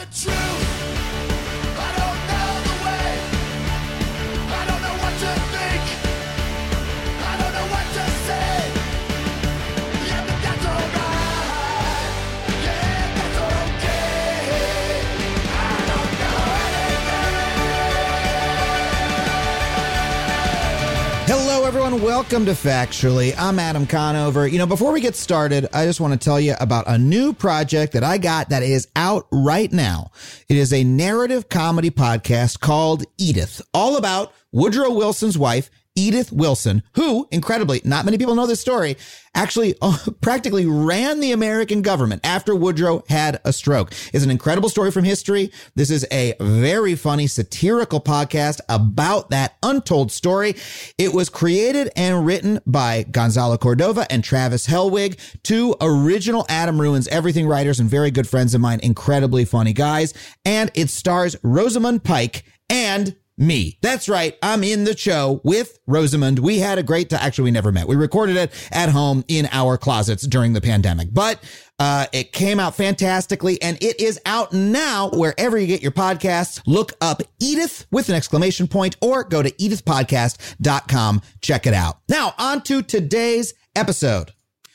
the truth. I don't know the way. I don't know what to think. I don't know what to say. Yeah, but that's alright. Yeah, that's okay. I don't know anything. Hello, everyone. Welcome to Factually. I'm Adam Conover. Before we get started, I just want to tell you about a new project that I got that is out right now. It is a narrative comedy podcast called Edith, all about Woodrow Wilson's wife, Edith Wilson, who, incredibly, not many people know this story, actually practically ran the American government after Woodrow had a stroke. It's an incredible story from history. This is a very funny satirical podcast about that untold story. It was created and written by Gonzalo Cordova and Travis Helwig, two original Adam Ruins Everything writers and very good friends of mine, incredibly funny guys. And it stars Rosamund Pike and me. That's right. I'm in the show with Rosamund. We had a great time. Actually, we never met. We recorded it at home in our closets during the pandemic, but it came out fantastically and it is out now wherever you get your podcasts. Look up Edith with an exclamation point or go to edithpodcast.com. Check it out. Now on to today's episode.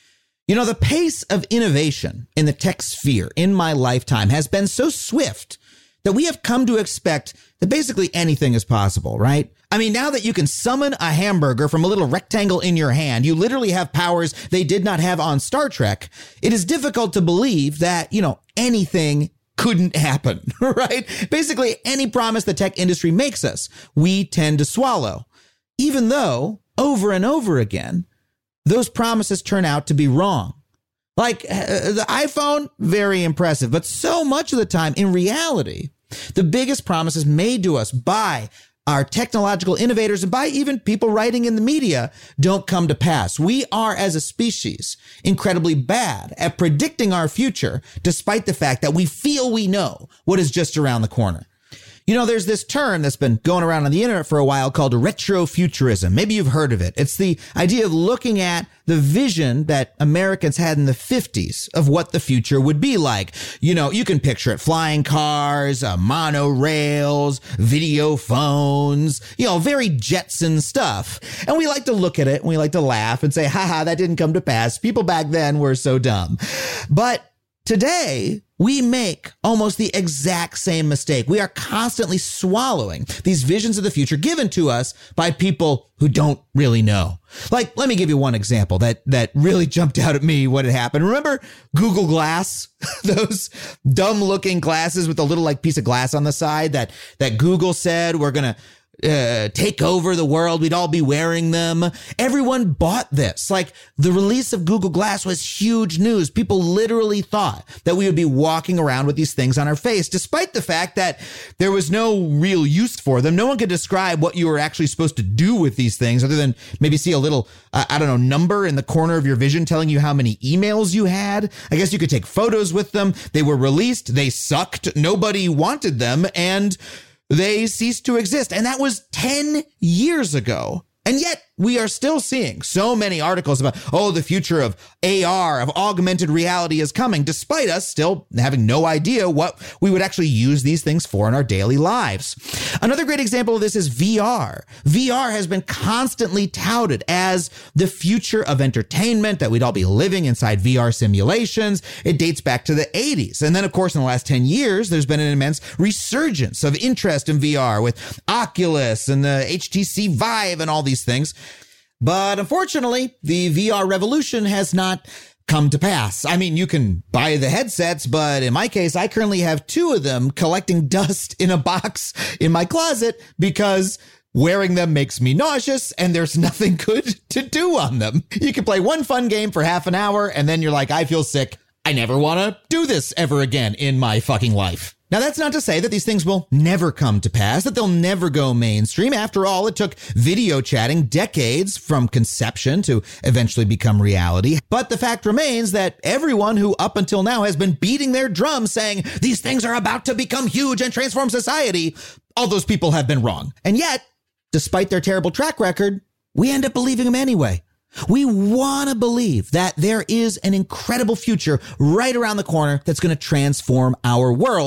The pace of innovation in the tech sphere in my lifetime has been so swift that we have come to expect that basically anything is possible, right? I mean, now that you can summon a hamburger from a little rectangle in your hand, you literally have powers they did not have on Star Trek. It is difficult to believe that, anything couldn't happen, right? Basically, any promise the tech industry makes us, we tend to swallow, even though over and over again, those promises turn out to be wrong. Like the iPhone, very impressive, but so much of the time in reality, the biggest promises made to us by our technological innovators and by even people writing in the media don't come to pass. We are, as a species, incredibly bad at predicting our future, despite the fact that we feel we know what is just around the corner. There's this term that's been going around on the internet for a while called retrofuturism. Maybe you've heard of it. It's the idea of looking at the vision that Americans had in the 50s of what the future would be like. You can picture it. Flying cars, monorails, video phones, very Jetson stuff. And we like to look at it and we like to laugh and say, haha, that didn't come to pass. People back then were so dumb. But today, we make almost the exact same mistake. We are constantly swallowing these visions of the future given to us by people who don't really know. Like, let me give you one example that really jumped out at me when it happened. Remember Google Glass? Those dumb looking glasses with a little piece of glass on the side that Google said we're going to take over the world. We'd all be wearing them. Everyone bought this. The release of Google Glass was huge news. People literally thought that we would be walking around with these things on our face, despite the fact that there was no real use for them. No one could describe what you were actually supposed to do with these things other than maybe see a little, number in the corner of your vision telling you how many emails you had. I guess you could take photos with them. They were released. They sucked. Nobody wanted them. And they ceased to exist. And that was 10 years ago. And yet we are still seeing so many articles about, the future of AR, of augmented reality is coming, despite us still having no idea what we would actually use these things for in our daily lives. Another great example of this is VR. VR has been constantly touted as the future of entertainment, that we'd all be living inside VR simulations. It dates back to the 80s. And then, of course, in the last 10 years, there's been an immense resurgence of interest in VR with Oculus and the HTC Vive and all these things. But unfortunately, the VR revolution has not come to pass. I mean, you can buy the headsets, but in my case, I currently have two of them collecting dust in a box in my closet because wearing them makes me nauseous and there's nothing good to do on them. You can play one fun game for half an hour and then you're like, I feel sick. I never want to do this ever again in my fucking life. Now, that's not to say that these things will never come to pass, that they'll never go mainstream. After all, it took video chatting decades from conception to eventually become reality. But the fact remains that everyone who up until now has been beating their drum saying these things are about to become huge and transform society, all those people have been wrong. And yet, despite their terrible track record, we end up believing them anyway. We want to believe that there is an incredible future right around the corner that's going to transform our world,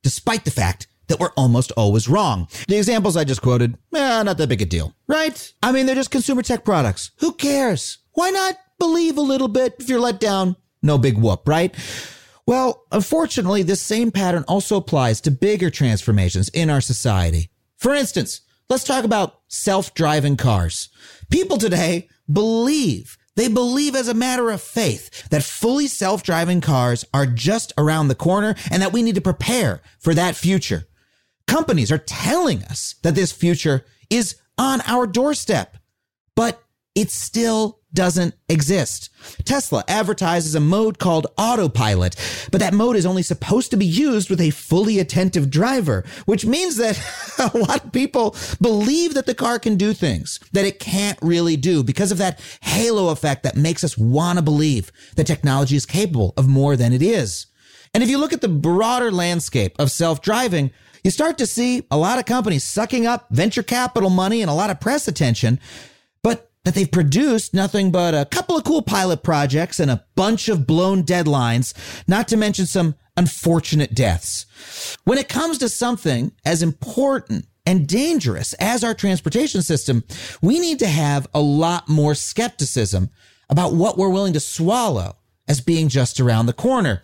despite the fact that we're almost always wrong. The examples I just quoted, not that big a deal, right? I mean, they're just consumer tech products. Who cares? Why not believe a little bit? If you're let down, no big whoop, right? Well, unfortunately, this same pattern also applies to bigger transformations in our society. For instance, let's talk about self-driving cars. People today believe as a matter of faith that fully self-driving cars are just around the corner and that we need to prepare for that future. Companies are telling us that this future is on our doorstep, but it still doesn't exist. Tesla advertises a mode called autopilot, but that mode is only supposed to be used with a fully attentive driver, which means that a lot of people believe that the car can do things that it can't really do because of that halo effect that makes us want to believe that technology is capable of more than it is. And if you look at the broader landscape of self-driving, you start to see a lot of companies sucking up venture capital money and a lot of press attention, but that they've produced nothing but a couple of cool pilot projects and a bunch of blown deadlines, not to mention some unfortunate deaths. When it comes to something as important and dangerous as our transportation system, we need to have a lot more skepticism about what we're willing to swallow as being just around the corner.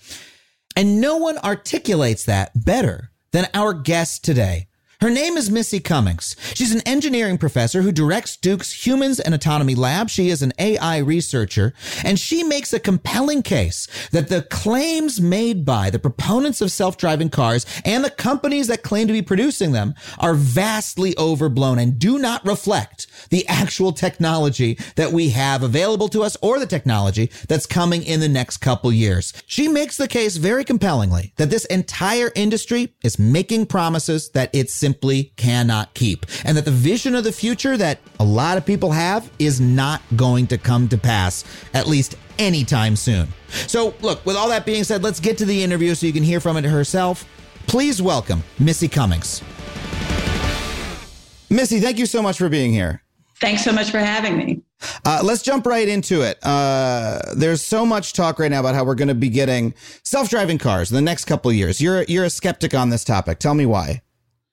And no one articulates that better than our guest today. Her name is Missy Cummings. She's an engineering professor who directs Duke's Humans and Autonomy Lab. She is an AI researcher, and she makes a compelling case that the claims made by the proponents of self-driving cars and the companies that claim to be producing them are vastly overblown and do not reflect the actual technology that we have available to us or the technology that's coming in the next couple years. She makes the case very compellingly that this entire industry is making promises that it's simply cannot keep, and that the vision of the future that a lot of people have is not going to come to pass, at least anytime soon. So look, with all that being said, let's get to the interview so you can hear from it herself. Please welcome Missy Cummings. Missy, thank you so much for being here. Thanks so much for having me. Let's jump right into it. There's so much talk right now about how we're going to be getting self-driving cars in the next couple of years. You're a skeptic on this topic. Tell me why.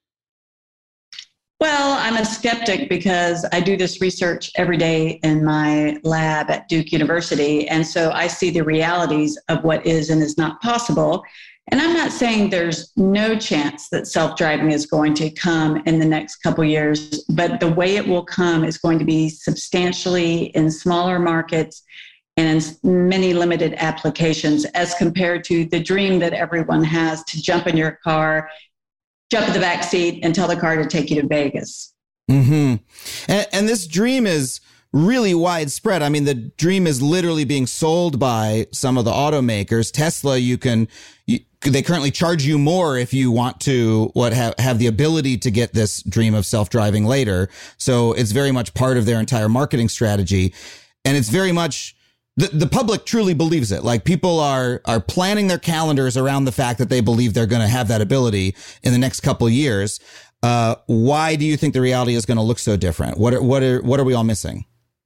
Well, I'm a skeptic because I do this research every day in my lab at Duke University. And so I see the realities of what is and is not possible. And I'm not saying there's no chance that self-driving is going to come in the next couple years, but the way it will come is going to be substantially in smaller markets and in many limited applications as compared to the dream that everyone has to jump in your car, jump in the back seat and tell the car to take you to Vegas. Mm-hmm. And this dream is really widespread. I mean, the dream is literally being sold by some of the automakers. Tesla, they currently charge you more if you want to have the ability to get this dream of self-driving later. So it's very much part of their entire marketing strategy. And it's very much the public truly believes it. Like, people are planning their calendars around the fact that they believe they're going to have that ability in the next couple of years. Why do you think the reality is going to look so different? What are we all missing?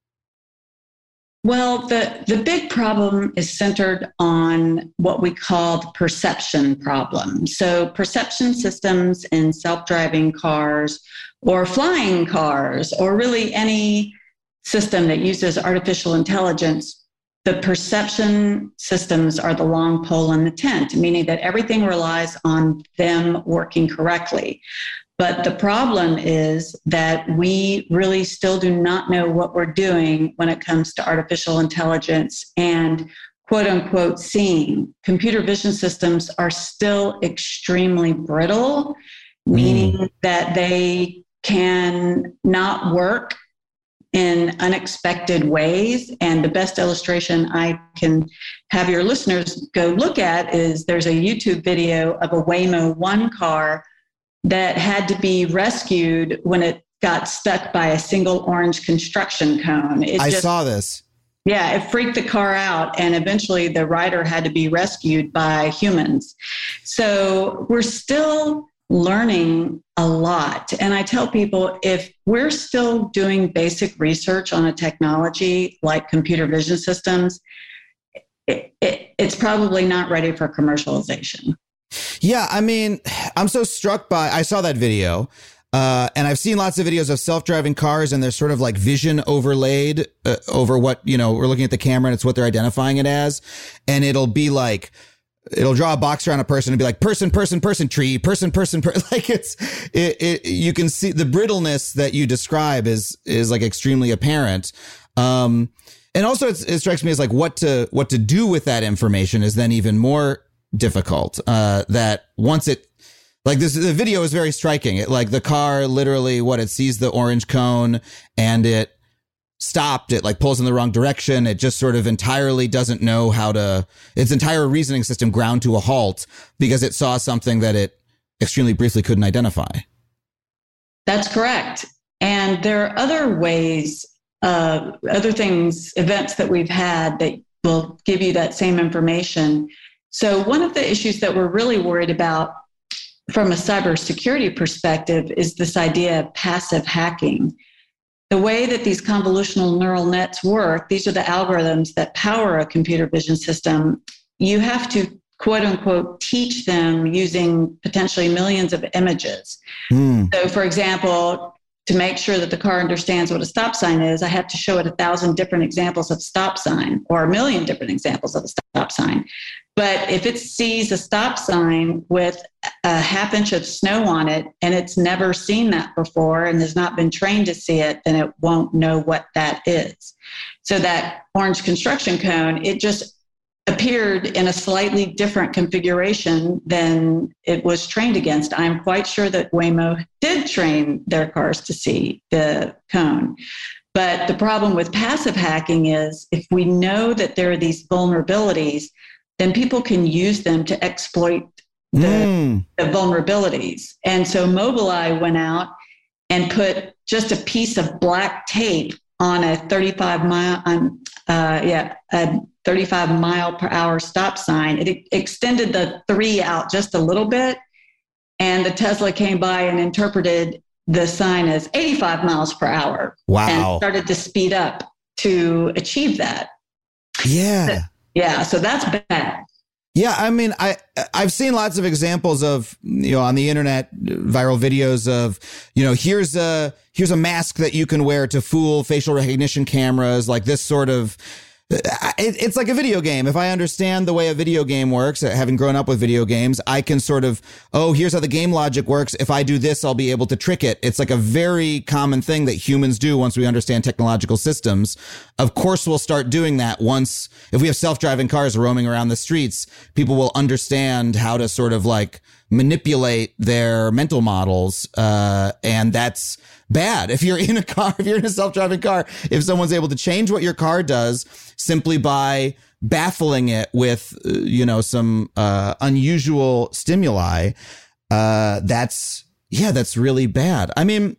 Well, the big problem is centered on what we call the perception problem. So perception systems in self-driving cars or flying cars, or really any system that uses artificial intelligence, the perception systems are the long pole in the tent, meaning that everything relies on them working correctly. But the problem is that we really still do not know what we're doing when it comes to artificial intelligence and quote unquote seeing. Computer vision systems are still extremely brittle, meaning that they can not work in unexpected ways. And the best illustration I can have your listeners go look at is there's a YouTube video of a Waymo One car that had to be rescued when it got stuck by a single orange construction cone. I saw this. Yeah, it freaked the car out, and eventually the rider had to be rescued by humans. So we're still learning a lot. And I tell people, if we're still doing basic research on a technology like computer vision systems, it's probably not ready for commercialization. Yeah, I mean, I'm so struck by, I saw that video. And I've seen lots of videos of self-driving cars, and there's sort of like vision overlaid over what, we're looking at the camera and it's what they're identifying it as. And it'll be like, it'll draw a box around a person and be like person, tree, person. Like you can see the brittleness that you describe is like extremely apparent. And also it strikes me as like what to do with that information is then even more difficult. That once it, like the video is very striking. It, like the car literally it sees the orange cone and it stopped. It like pulls in the wrong direction. It just sort of entirely doesn't know its entire reasoning system ground to a halt because it saw something that it extremely briefly couldn't identify. That's correct. And there are other ways, events that we've had that will give you that same information. So one of the issues that we're really worried about from a cybersecurity perspective is this idea of passive hacking. The way that these convolutional neural nets work, these are the algorithms that power a computer vision system. You have to, quote unquote, teach them using potentially millions of images. So, for example, to make sure that the car understands what a stop sign is, I have to show it 1,000 different examples of stop sign or 1,000,000 different examples of a stop sign. But if it sees a stop sign with a half inch of snow on it and it's never seen that before and has not been trained to see it, then it won't know what that is. So that orange construction cone, it just appeared in a slightly different configuration than it was trained against. I'm quite sure that Waymo did train their cars to see the cone. But the problem with passive hacking is if we know that there are these vulnerabilities, then people can use them to exploit the vulnerabilities. And so Mobileye went out and put just a piece of black tape on a 35 mile per hour stop sign. It extended the 3 out just a little bit, and the Tesla came by and interpreted the sign as 85 miles per hour. Wow. And started to speed up to achieve that. Yeah. Yeah, so that's bad. Yeah, I mean, I've seen lots of examples of, on the internet, viral videos of, here's a mask that you can wear to fool facial recognition cameras, like this sort of. It's like a video game. If I understand the way a video game works, having grown up with video games, I can sort of, here's how the game logic works. If I do this, I'll be able to trick it. It's like a very common thing that humans do once we understand technological systems. Of course, we'll start doing that if we have self-driving cars roaming around the streets, people will understand how to sort of like manipulate their mental models. And that's bad. If you're in a self-driving car, if someone's able to change what your car does simply by baffling it with, some unusual stimuli, that's really bad. I mean,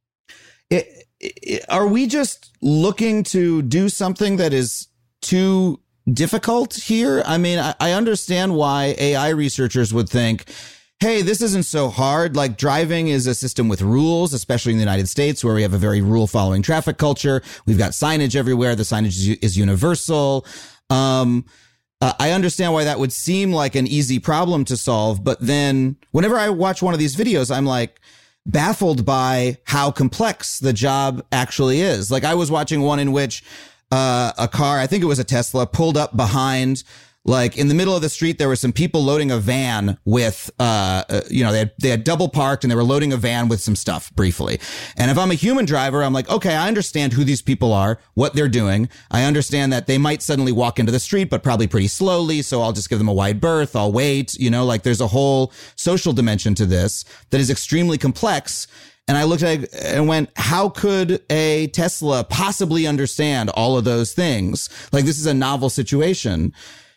are we just looking to do something that is too difficult here? I mean, I understand why AI researchers would think, hey, this isn't so hard. Like driving is a system with rules, especially in the United States, where we have a very rule following traffic culture. We've got signage everywhere. The signage is universal. I understand why that would seem like an easy problem to solve. But then whenever I watch one of these videos, I'm like baffled by how complex the job actually is. Like I was watching one in which a car, I think it was a Tesla, pulled up behind. Like in the middle of the street, there were some people loading a van with, they had double parked and they were loading a van with some stuff briefly. And if I'm a human driver, I'm like, okay, I understand who these people are, what they're doing. I understand that they might suddenly walk into the street, but probably pretty slowly. So I'll just give them a wide berth. I'll wait, like there's a whole social dimension to this that is extremely complex. And I looked at it and went, how could a Tesla possibly understand all of those things? Like this is a novel situation.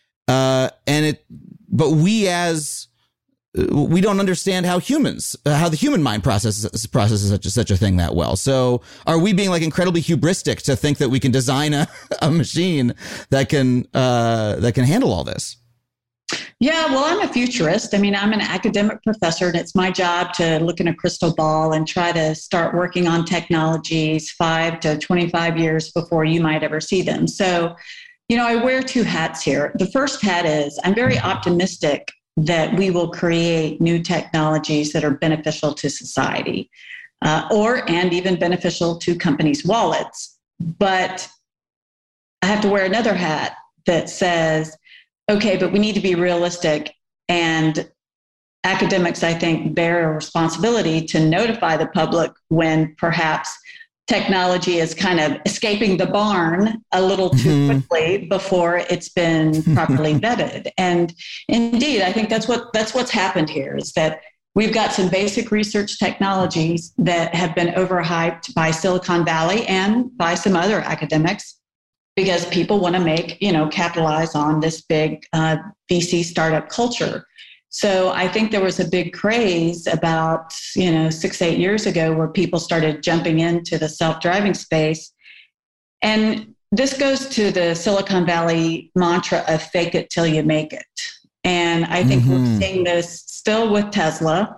But we don't understand how the human mind processes such a thing that well. So are we being like incredibly hubristic to think that we can design a machine that can handle all this? Yeah, well, I'm a futurist. I mean, I'm an academic professor, and it's my job to look in a crystal ball and try to start working on technologies 5 to 25 years before you might ever see them. So I wear two hats here. The first hat is I'm very optimistic that we will create new technologies that are beneficial to society, and even beneficial to companies' wallets. But I have to wear another hat that says, okay, but we need to be realistic. And academics, I think, bear a responsibility to notify the public when perhaps technology is kind of escaping the barn a little too quickly before it's been properly vetted. And indeed, I think that's what's happened here, is that we've got some basic research technologies that have been overhyped by Silicon Valley and by some other academics, because people want to capitalize on this big VC startup culture. So I think there was a big craze about, 6-8 years ago where people started jumping into the self-driving space. And this goes to the Silicon Valley mantra of fake it till you make it. And I think we're seeing this still with Tesla.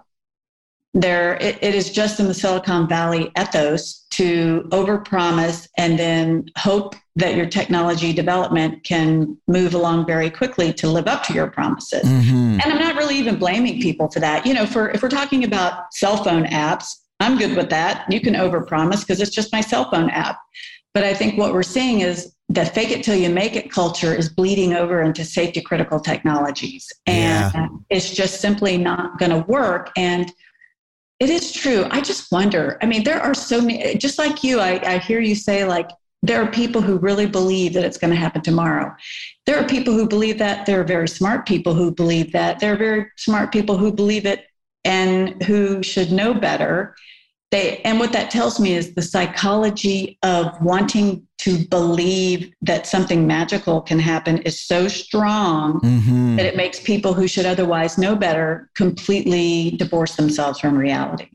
It is just in the Silicon Valley ethos to overpromise and then hope that your technology development can move along very quickly to live up to your promises. And I'm not really even blaming people for that. If we're talking about cell phone apps, I'm good with that. You can overpromise because it's just my cell phone app. But I think what we're seeing is the fake it till you make it culture is bleeding over into safety critical technologies. And it's just simply not going to work. And it is true. I just wonder, there are so many, just like you, I hear you say, like, there are people who really believe that it's going to happen tomorrow. There are people who believe that. There are very smart people who believe that. There are very smart people who believe it and who should know better. And what that tells me is the psychology of wanting to believe that something magical can happen is so strong that it makes people who should otherwise know better completely divorce themselves from reality.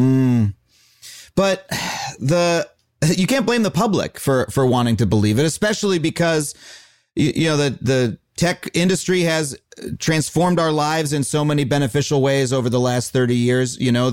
But you can't blame the public for wanting to believe it, especially because the tech industry has transformed our lives in so many beneficial ways over the last 30 years.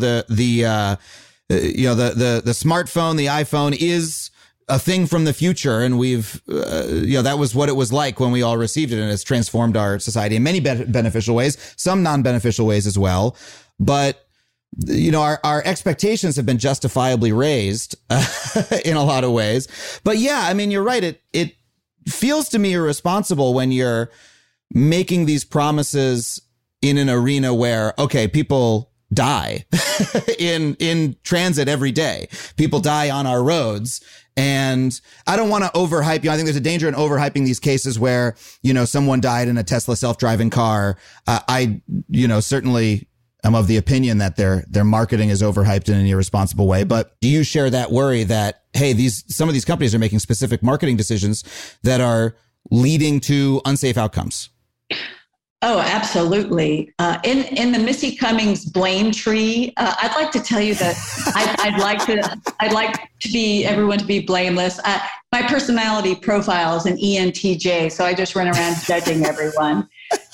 The smartphone, the iPhone is a thing from the future. And we've, that was what it was like when we all received it. And it's transformed our society in many beneficial ways, some non-beneficial ways as well. But, our expectations have been justifiably raised in a lot of ways. But yeah, you're right. It feels to me irresponsible when you're making these promises in an arena where, okay, people die in transit every day. People die on our roads. And I don't want to overhype. I think there's a danger in overhyping these cases where, someone died in a Tesla self-driving car. I certainly am of the opinion that their marketing is overhyped in an irresponsible way. But do you share that worry that, hey, some of these companies are making specific marketing decisions that are leading to unsafe outcomes? Oh, absolutely. In the Missy Cummings blame tree, I'd like to tell you that I'd like everyone to be blameless. My personality profile is an ENTJ, so I just run around judging everyone.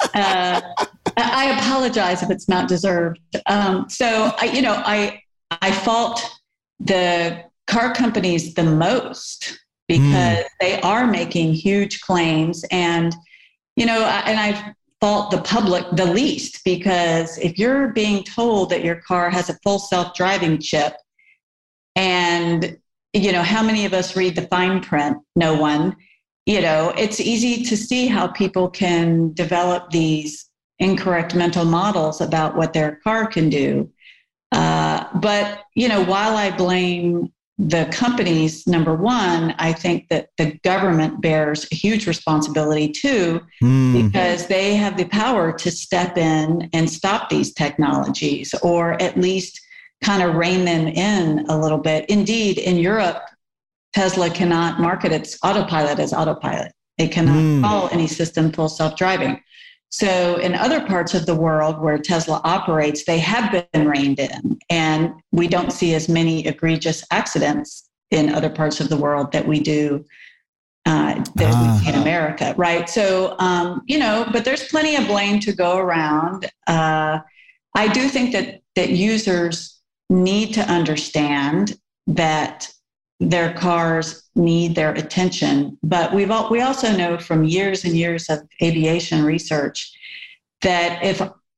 I apologize if it's not deserved. So I fault the car companies the most because they are making huge claims, and I fault the public the least, because if you're being told that your car has a full self-driving chip, and how many of us read the fine print? No one. It's easy to see how people can develop these incorrect mental models about what their car can do. But while I blame the companies, number one, I think that the government bears a huge responsibility too, because they have the power to step in and stop these technologies, or at least kind of rein them in a little bit. Indeed, in Europe, Tesla cannot market its autopilot as autopilot. It cannot call any system full self-driving. So in other parts of the world where Tesla operates, they have been reined in, and we don't see as many egregious accidents in other parts of the world that we do that we see in America, right? So, but there's plenty of blame to go around. I do think that users need to understand that their cars need their attention. But we also know from years and years of aviation research that if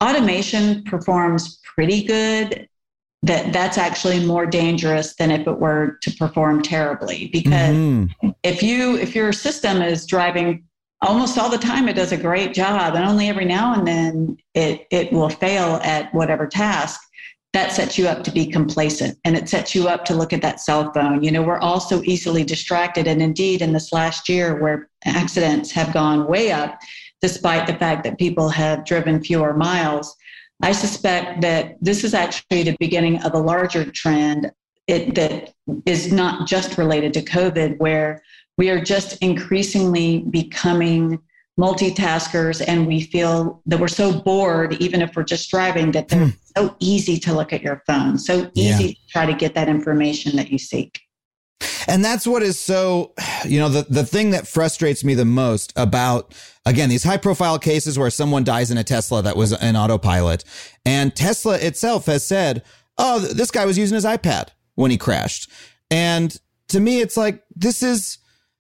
automation performs pretty good, that's actually more dangerous than if it were to perform terribly. Because if your system is driving almost all the time, it does a great job, and only every now and then it will fail at whatever task. That sets you up to be complacent, and it sets you up to look at that cell phone. We're all so easily distracted. And indeed, in this last year where accidents have gone way up, despite the fact that people have driven fewer miles, I suspect that this is actually the beginning of a larger trend that is not just related to COVID, where we are just increasingly becoming multitaskers, and we feel that we're so bored, even if we're just driving, that they're so easy to look at your phone, so easy to try to get that information that you seek. And that's what is so, the thing that frustrates me the most about, again, these high profile cases where someone dies in a Tesla that was an autopilot, and Tesla itself has said, oh, this guy was using his iPad when he crashed. And to me, it's like, this is,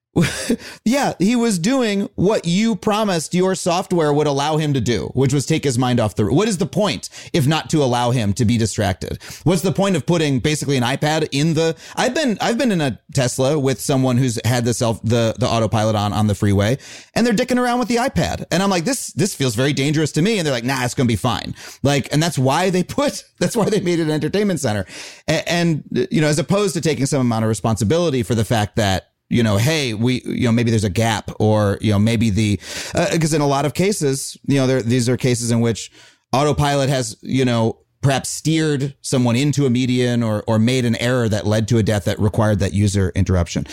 yeah, he was doing what you promised your software would allow him to do, which was take his mind off the road. What is the point if not to allow him to be distracted? What's the point of putting basically an iPad in the? I've been in a Tesla with someone who's had the autopilot on the freeway, and they're dicking around with the iPad, and I'm like, this feels very dangerous to me, and they're like, nah, it's gonna be fine. Like, and that's why they made it an entertainment center, and as opposed to taking some amount of responsibility for the fact that, hey, maybe there's a gap, or, maybe because in a lot of cases, these are cases in which autopilot has, perhaps steered someone into a median or made an error that led to a death that required that user interruption.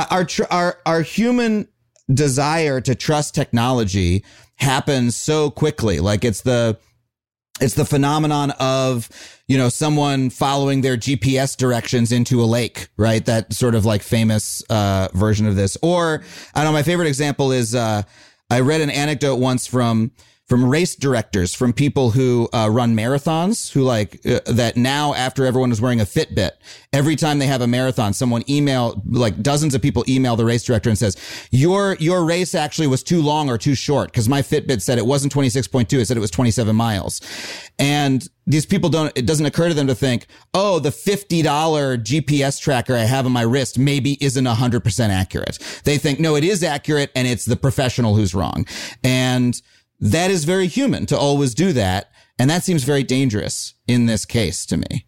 Our human desire to trust technology happens so quickly. Like it's the phenomenon of, someone following their GPS directions into a lake, right? That sort of like famous version of this. Or, I don't know, my favorite example is I read an anecdote once from race directors, from people who run marathons, who that now, after everyone is wearing a Fitbit, every time they have a marathon, dozens of people email the race director and says, your race actually was too long or too short, because my Fitbit said it wasn't 26.2, it said it was 27 miles. And these people it doesn't occur to them to think, oh, the $50 GPS tracker I have on my wrist maybe isn't 100% accurate. They think, no, it is accurate, and it's the professional who's wrong. And that is very human to always do that. And that seems very dangerous in this case to me.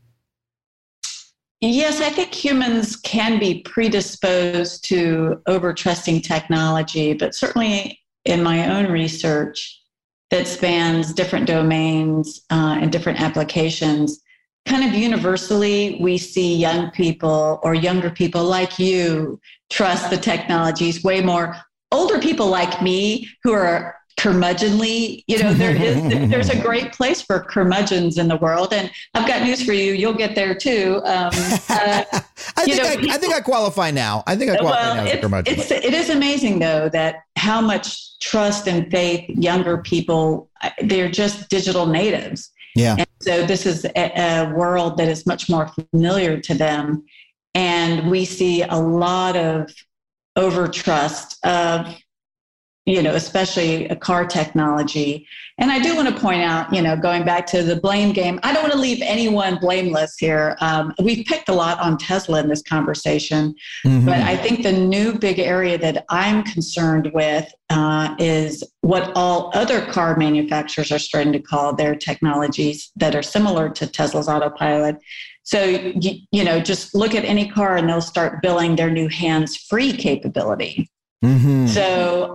Yes, I think humans can be predisposed to over-trusting technology, but certainly in my own research that spans different domains and different applications, kind of universally, we see young people or younger people like you trust the technologies way more. Older people like me who are curmudgeonly, there's a great place for curmudgeons in the world, and I've got news for you. You'll get there too. I think I qualify now. I think I qualify now as a curmudgeon. It is amazing though that how much trust and faith younger people, they're just digital natives. Yeah. And so this is a world that is much more familiar to them, and we see a lot of overtrust of, especially a car technology. And I do want to point out, going back to the blame game, I don't want to leave anyone blameless here. We've picked a lot on Tesla in this conversation, but I think the new big area that I'm concerned with is what all other car manufacturers are starting to call their technologies that are similar to Tesla's autopilot. So, just look at any car and they'll start billing their new hands-free capability. So,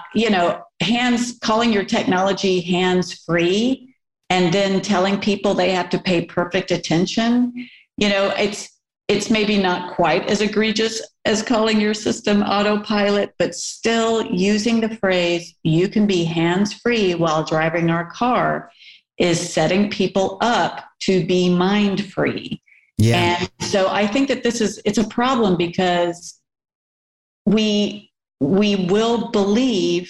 calling your technology hands-free and then telling people they have to pay perfect attention, it's maybe not quite as egregious as calling your system autopilot, but still using the phrase, you can be hands-free while driving our car, is setting people up to be mind-free. Yeah. And so I think that it's a problem because we will believe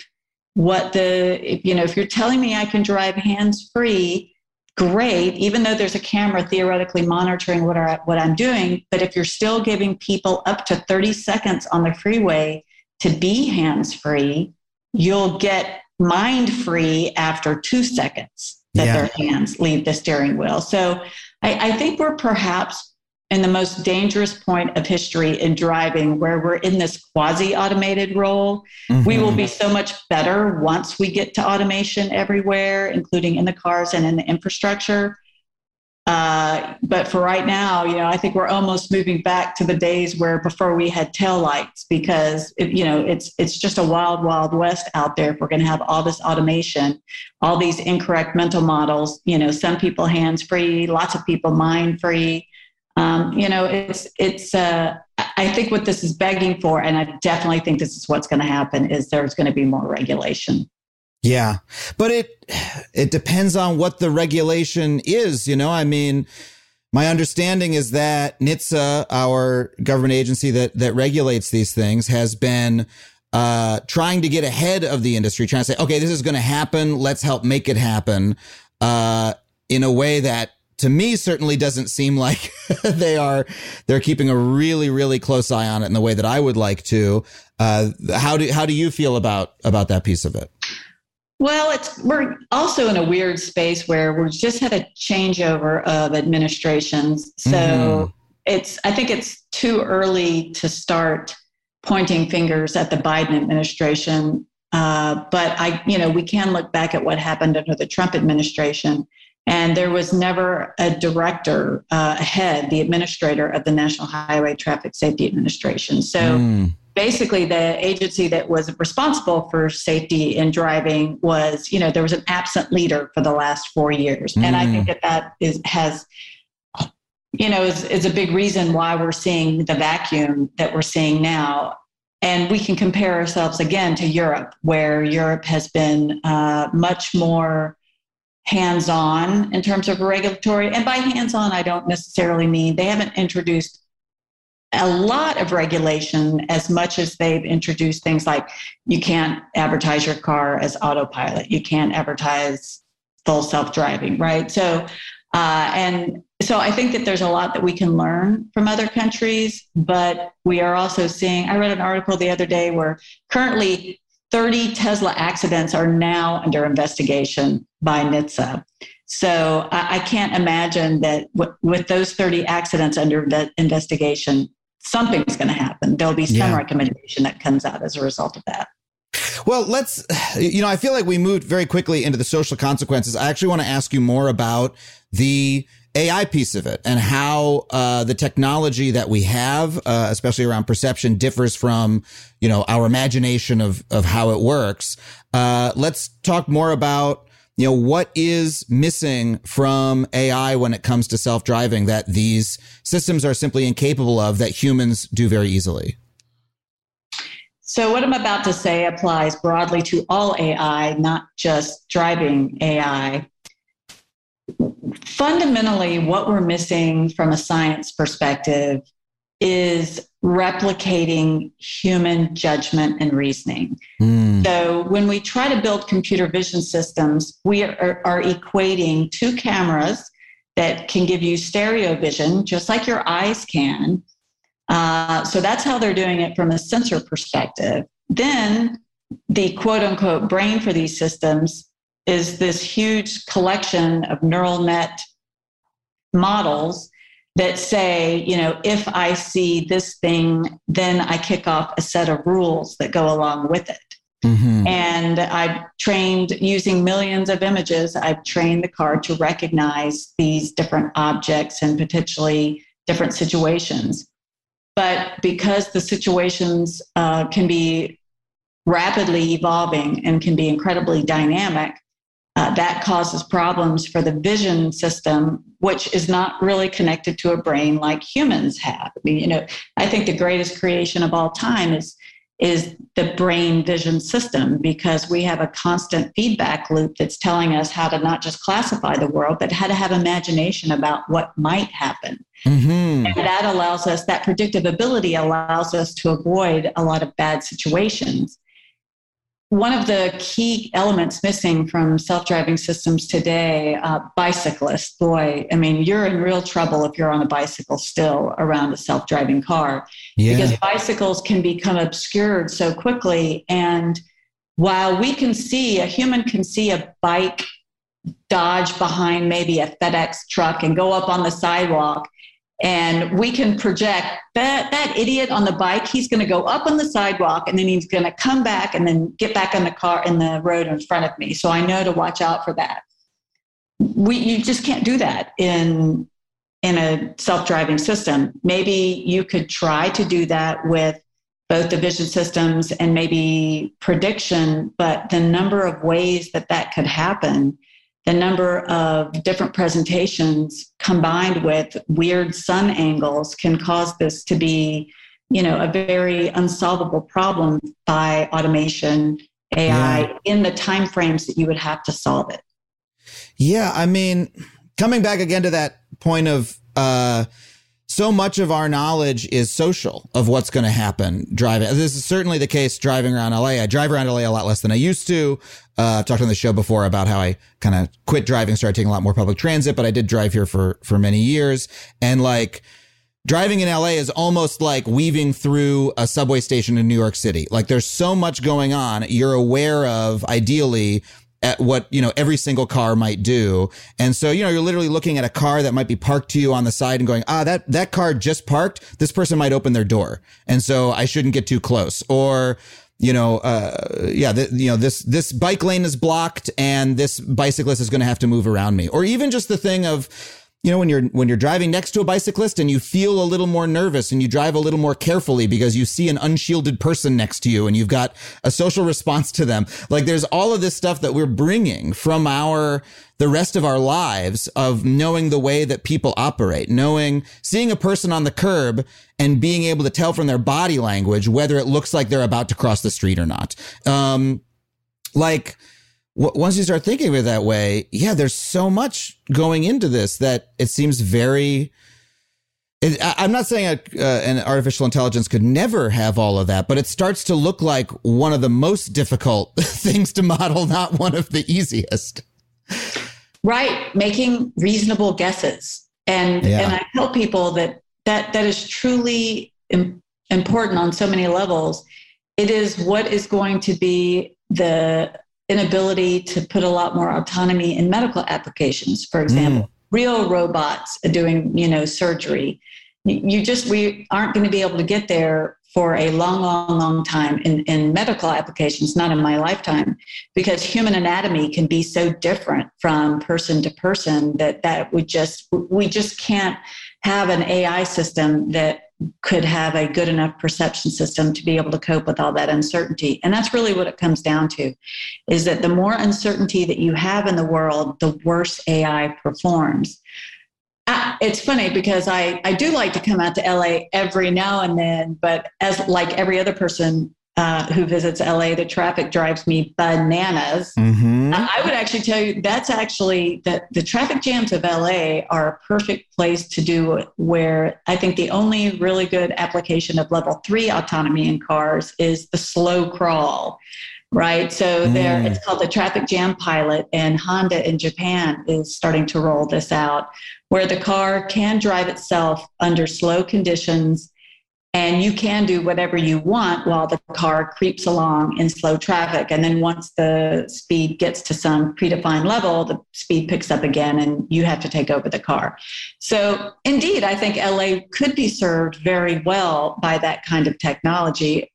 if you're telling me I can drive hands-free, great, even though there's a camera theoretically monitoring what I'm doing. But if you're still giving people up to 30 seconds on the freeway to be hands-free, you'll get mind-free after 2 seconds. that Yeah. their hands leave the steering wheel. So I think we're perhaps in the most dangerous point of history in driving, where we're in this quasi-automated role. We will be so much better once we get to automation everywhere, including in the cars and in the infrastructure. But for right now, I think we're almost moving back to the days where before we had taillights, because it's just a wild, wild west out there. If we're going to have all this automation, all these incorrect mental models, some people hands-free, lots of people mind-free. I think what this is begging for, and I definitely think this is what's going to happen, is there's going to be more regulation. Yeah, but it depends on what the regulation is. I mean, my understanding is that NHTSA, our government agency that regulates these things, has been trying to get ahead of the industry, trying to say, okay, this is going to happen. Let's help make it happen in a way that, to me, certainly doesn't seem like they're keeping a really, really close eye on it in the way that I would like to. How do you feel about that piece of it? Well, we're also in a weird space where we've just had a changeover of administrations. So I think it's too early to start pointing fingers at the Biden administration. But we can look back at what happened under the Trump administration. And there was never a director head, the administrator of the National Highway Traffic Safety Administration. So basically the agency that was responsible for safety in driving was, there was an absent leader for the last 4 years. And I think that is a big reason why we're seeing the vacuum that we're seeing now. And we can compare ourselves again to Europe, where Europe has been much more hands-on in terms of regulatory. And by hands-on, I don't necessarily mean they haven't introduced a lot of regulation as much as they've introduced things like you can't advertise your car as autopilot. You can't advertise full self-driving, right? So I think that there's a lot that we can learn from other countries, but we are also seeing, I read an article the other day where currently 30 Tesla accidents are now under investigation by NHTSA. So I can't imagine that with those 30 accidents under investigation, something's going to happen. There'll be some recommendation that comes out as a result of that. Well, I feel like we moved very quickly into the social consequences. I actually want to ask you more about the AI piece of it and how the technology that we have, especially around perception, differs from, our imagination of how it works. Let's talk more about, what is missing from AI when it comes to self-driving that these systems are simply incapable of, that humans do very easily. So what I'm about to say applies broadly to all AI, not just driving AI. Fundamentally, what we're missing from a science perspective is replicating human judgment and reasoning. So when we try to build computer vision systems, we are equating two cameras that can give you stereo vision, just like your eyes can. So that's how they're doing it from a sensor perspective. Then the quote unquote brain for these systems is this huge collection of neural net models that say, if I see this thing, then I kick off a set of rules that go along with it. And I've trained, using millions of images, I've trained the car to recognize these different objects and potentially different situations. But because the situations can be rapidly evolving and can be incredibly dynamic, that causes problems for the vision system, which is not really connected to a brain like humans have. I mean, I think the greatest creation of all time is the brain vision system, because we have a constant feedback loop that's telling us how to not just classify the world, but how to have imagination about what might happen. And that allows us, that predictability allows us to avoid a lot of bad situations. One of the key elements missing from self-driving systems today, bicyclists, boy, I mean, you're in real trouble if you're on a bicycle still around a self-driving car, because bicycles can become obscured so quickly. And while a human can see a bike dodge behind maybe a FedEx truck and go up on the sidewalk. And we can project that idiot on the bike, he's going to go up on the sidewalk and then he's going to come back and then get back in the road in front of me. So I know to watch out for that. You just can't do that in a self-driving system. Maybe you could try to do that with both the vision systems and maybe prediction, but the number of ways that could happen, the number of different presentations combined with weird sun angles can cause this to be, a very unsolvable problem by automation, AI, in the timeframes that you would have to solve it. Yeah, I mean, coming back again to that point of so much of our knowledge is social of what's going to happen driving. This is certainly the case driving around LA. I drive around LA a lot less than I used to. I've talked on the show before about how I kind of quit driving, started taking a lot more public transit, but I did drive here for many years. And like driving in LA is almost like weaving through a subway station in New York City. Like there's so much going on. You're aware of, ideally, at what, every single car might do. And so, you're literally looking at a car that might be parked to you on the side and going, that car just parked. This person might open their door. And so I shouldn't get too close. Or, this bike lane is blocked and this bicyclist is going to have to move around me. Or even just the thing of, when you're driving next to a bicyclist and you feel a little more nervous and you drive a little more carefully because you see an unshielded person next to you and you've got a social response to them. Like there's all of this stuff that we're bringing from the rest of our lives of knowing the way that people operate, seeing a person on the curb and being able to tell from their body language whether it looks like they're about to cross the street or not. Once you start thinking of it that way, there's so much going into this that it seems very. I'm not saying an artificial intelligence could never have all of that, but it starts to look like one of the most difficult things to model, not one of the easiest. Right. Making reasonable guesses. And I tell people that is truly important on so many levels. It is what is going to be the inability to put a lot more autonomy in medical applications. For example, real robots doing, surgery. We aren't going to be able to get there for a long time in medical applications, not in my lifetime, because human anatomy can be so different from person to person that we just can't have an AI system that could have a good enough perception system to be able to cope with all that uncertainty. And that's really what it comes down to, is that the more uncertainty that you have in the world, the worse AI performs. It's funny because I do like to come out to LA every now and then, but as like every other person who visits LA, the traffic drives me bananas. Mm-hmm. I would actually tell you that's actually that the traffic jams of LA are a perfect place to do it, where I think the only really good application of level 3 autonomy in cars is the slow crawl. Right. So it's called the traffic jam pilot, and Honda in Japan is starting to roll this out, where the car can drive itself under slow conditions and you can do whatever you want while the car creeps along in slow traffic. And then once the speed gets to some predefined level, the speed picks up again and you have to take over the car. So indeed, I think LA could be served very well by that kind of technology.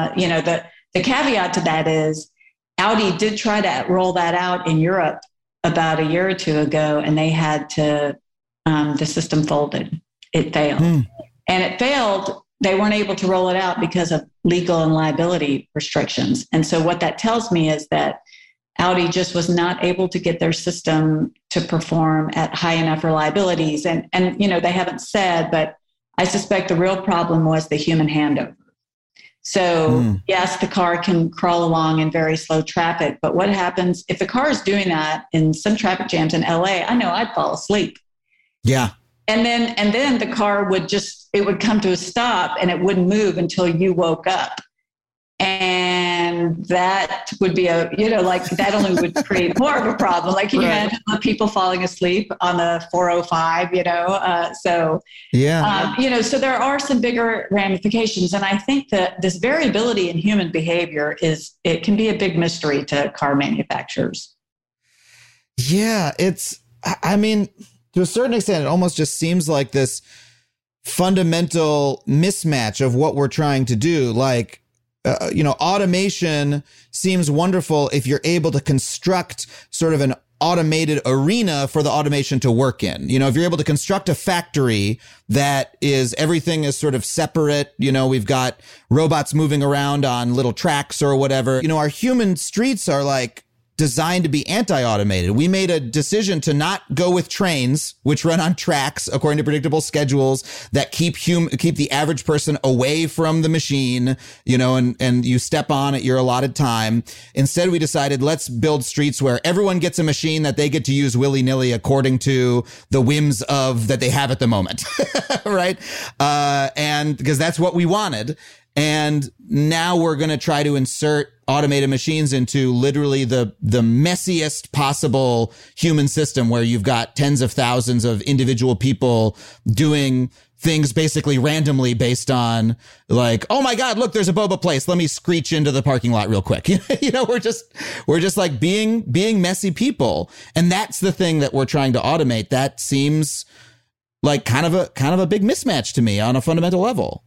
The caveat to that is Audi did try to roll that out in Europe about a year or two ago, and they had to, the system folded. It failed. And it failed. They weren't able to roll it out because of legal and liability restrictions. And so what that tells me is that Audi just was not able to get their system to perform at high enough reliabilities. And they haven't said, but I suspect the real problem was the human handover. So yes, the car can crawl along in very slow traffic, but what happens if the car is doing that in some traffic jams in LA? I know I'd fall asleep. Yeah. And then the car would come to a stop and it wouldn't move until you woke up. And that would be that only would create more of a problem. Like, can you imagine people falling asleep on the 405, so there are some bigger ramifications. And I think that this variability in human behavior it can be a big mystery to car manufacturers. Yeah, I mean, to a certain extent, it almost just seems like this fundamental mismatch of what we're trying to do. Like, automation seems wonderful if you're able to construct sort of an automated arena for the automation to work in. If you're able to construct a factory that is, everything is sort of separate, we've got robots moving around on little tracks or whatever. Our human streets are like designed to be anti-automated. We made a decision to not go with trains, which run on tracks according to predictable schedules that keep the average person away from the machine, and you step on at your allotted time. Instead, we decided, let's build streets where everyone gets a machine that they get to use willy-nilly according to the whims that they have at the moment. Right? And because that's what we wanted. And now we're going to try to insert automated machines into literally the messiest possible human system, where you've got tens of thousands of individual people doing things basically randomly based on like, oh my God, look, there's a boba place. Let me screech into the parking lot real quick. We're just like being messy people. And that's the thing that we're trying to automate. That seems like kind of a big mismatch to me on a fundamental level.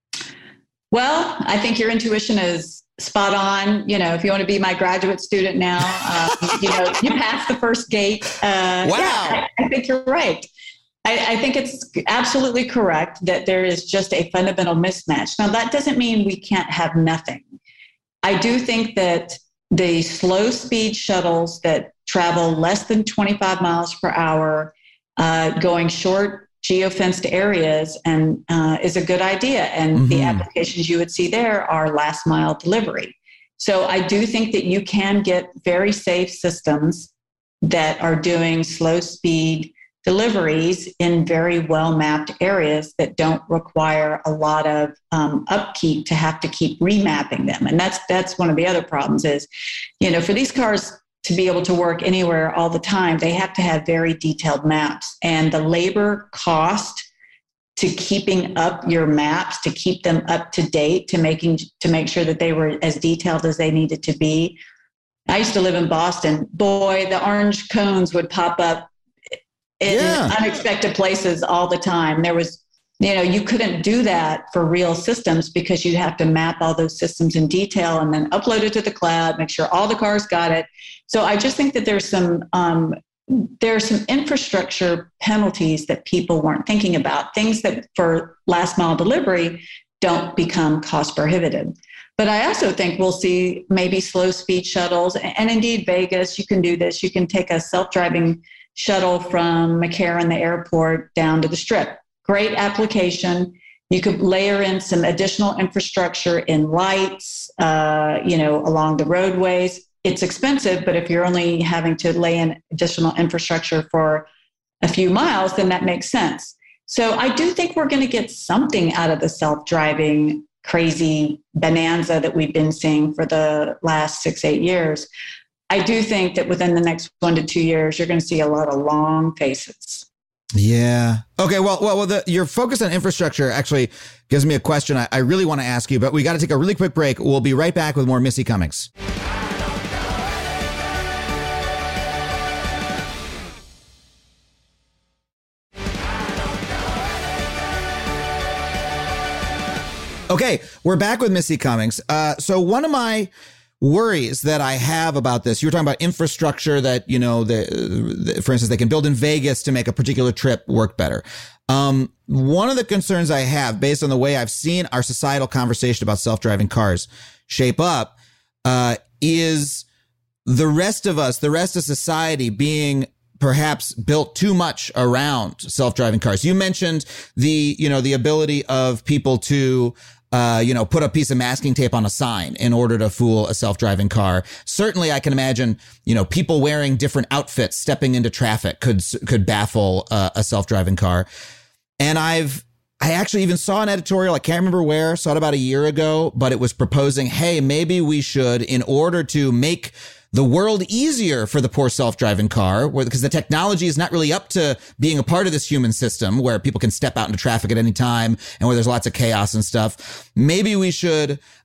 Well, I think your intuition is spot on. If you want to be my graduate student now, you passed the first gate. Wow. Yeah, I think you're right. I think it's absolutely correct that there is just a fundamental mismatch. Now, that doesn't mean we can't have nothing. I do think that the slow speed shuttles that travel less than 25 miles per hour, going short geofenced areas and is a good idea. And the applications you would see there are last mile delivery. So I do think that you can get very safe systems that are doing slow speed deliveries in very well mapped areas that don't require a lot of upkeep to have to keep remapping them. And that's one of the other problems is, for these cars to be able to work anywhere all the time, they have to have very detailed maps. And the labor cost to keeping up your maps, to keep them up to date, to make sure that they were as detailed as they needed to be. I used to live in Boston. Boy, the orange cones would pop up in unexpected places all the time. There was, you couldn't do that for real systems because you'd have to map all those systems in detail and then upload it to the cloud, make sure all the cars got it. So I just think that there's some infrastructure penalties that people weren't thinking about, things that for last mile delivery don't become cost prohibitive. But I also think we'll see maybe slow speed shuttles, and indeed Vegas, you can do this. You can take a self-driving shuttle from McCarran, the airport, down to the Strip. Great application. You could layer in some additional infrastructure in lights, along the roadways. It's expensive, but if you're only having to lay in additional infrastructure for a few miles, then that makes sense. So I do think we're going to get something out of the self-driving crazy bonanza that we've been seeing for the last 6-8 years. I do think that within the next 1 to 2 years, you're going to see a lot of long faces. Yeah. Okay. Well, your focus on infrastructure actually gives me a question I really want to ask you, but we got to take a really quick break. We'll be right back with more Missy Cummings. Okay, we're back with Missy Cummings. So one of my worries that I have about this, you were talking about infrastructure that, for instance, they can build in Vegas to make a particular trip work better. One of the concerns I have, based on the way I've seen our societal conversation about self-driving cars shape up, is the rest of society being perhaps built too much around self-driving cars. You mentioned the ability of people to put a piece of masking tape on a sign in order to fool a self-driving car. Certainly I can imagine, people wearing different outfits stepping into traffic could baffle a self-driving car. And I actually even saw an editorial, I can't remember where, saw it about a year ago, but it was proposing, hey, maybe we should, in order to make the world easier for the poor self-driving car, because the technology is not really up to being a part of this human system where people can step out into traffic at any time and where there's lots of chaos and stuff. Maybe we should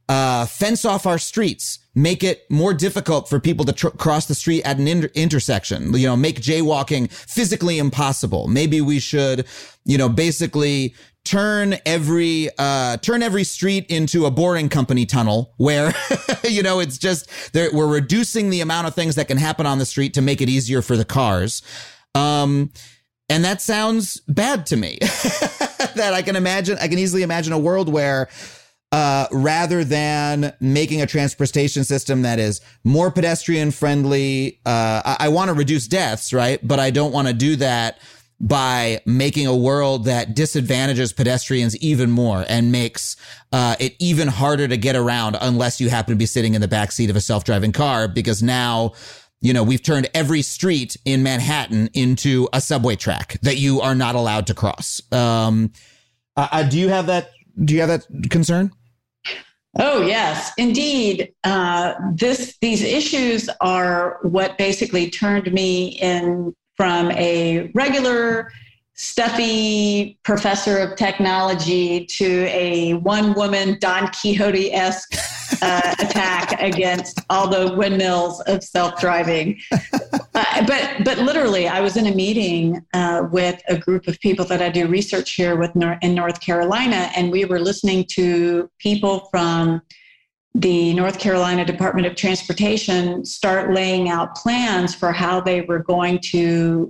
fence off our streets, make it more difficult for people to cross the street at an intersection, make jaywalking physically impossible. Maybe we should, basically turn every street into a boring company tunnel where, it's just we're reducing the amount of things that can happen on the street to make it easier for the cars. And that sounds bad to me. That I can easily imagine a world where, rather than making a transportation system that is more pedestrian friendly, I want to reduce deaths, right? But I don't want to do that by making a world that disadvantages pedestrians even more and makes it even harder to get around unless you happen to be sitting in the backseat of a self-driving car, because now, we've turned every street in Manhattan into a subway track that you are not allowed to cross. Do you have that concern? Oh, yes, indeed. These issues are what basically turned me in from a regular stuffy professor of technology to a one-woman Don Quixote-esque attack against all the windmills of self-driving. But literally, I was in a meeting with a group of people that I do research here in North Carolina, and we were listening to people from the North Carolina Department of Transportation start laying out plans for how they were going to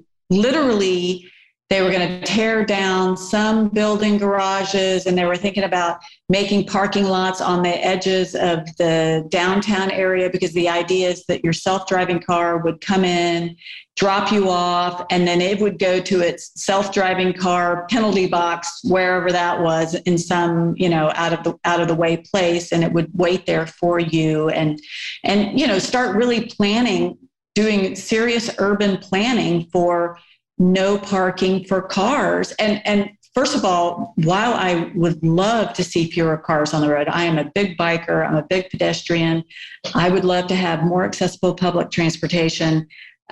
tear down some building garages, and they were thinking about making parking lots on the edges of the downtown area, because the idea is that your self-driving car would come in, drop you off, and then it would go to its self-driving car penalty box, wherever that was, in some, out of the way place, and it would wait there for you, and start really doing serious urban planning for no parking for cars. And first of all, while I would love to see fewer cars on the road, I am a big biker, I'm a big pedestrian, I would love to have more accessible public transportation.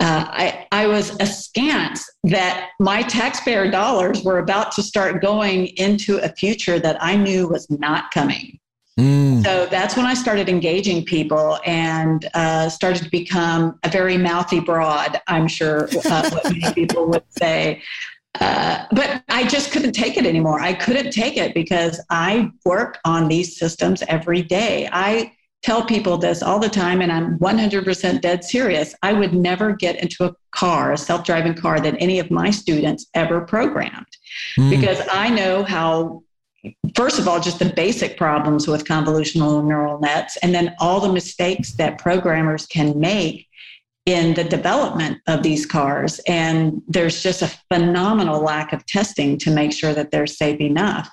I was askance that my taxpayer dollars were about to start going into a future that I knew was not coming. So that's when I started engaging people and started to become a very mouthy broad, I'm sure what many people would say. But I just couldn't take it anymore. I couldn't take it because I work on these systems every day. I tell people this all the time, and I'm 100% dead serious. I would never get into a self-driving car that any of my students ever programmed, because I know how, first of all, just the basic problems with convolutional neural nets, and then all the mistakes that programmers can make in the development of these cars. And there's just a phenomenal lack of testing to make sure that they're safe enough.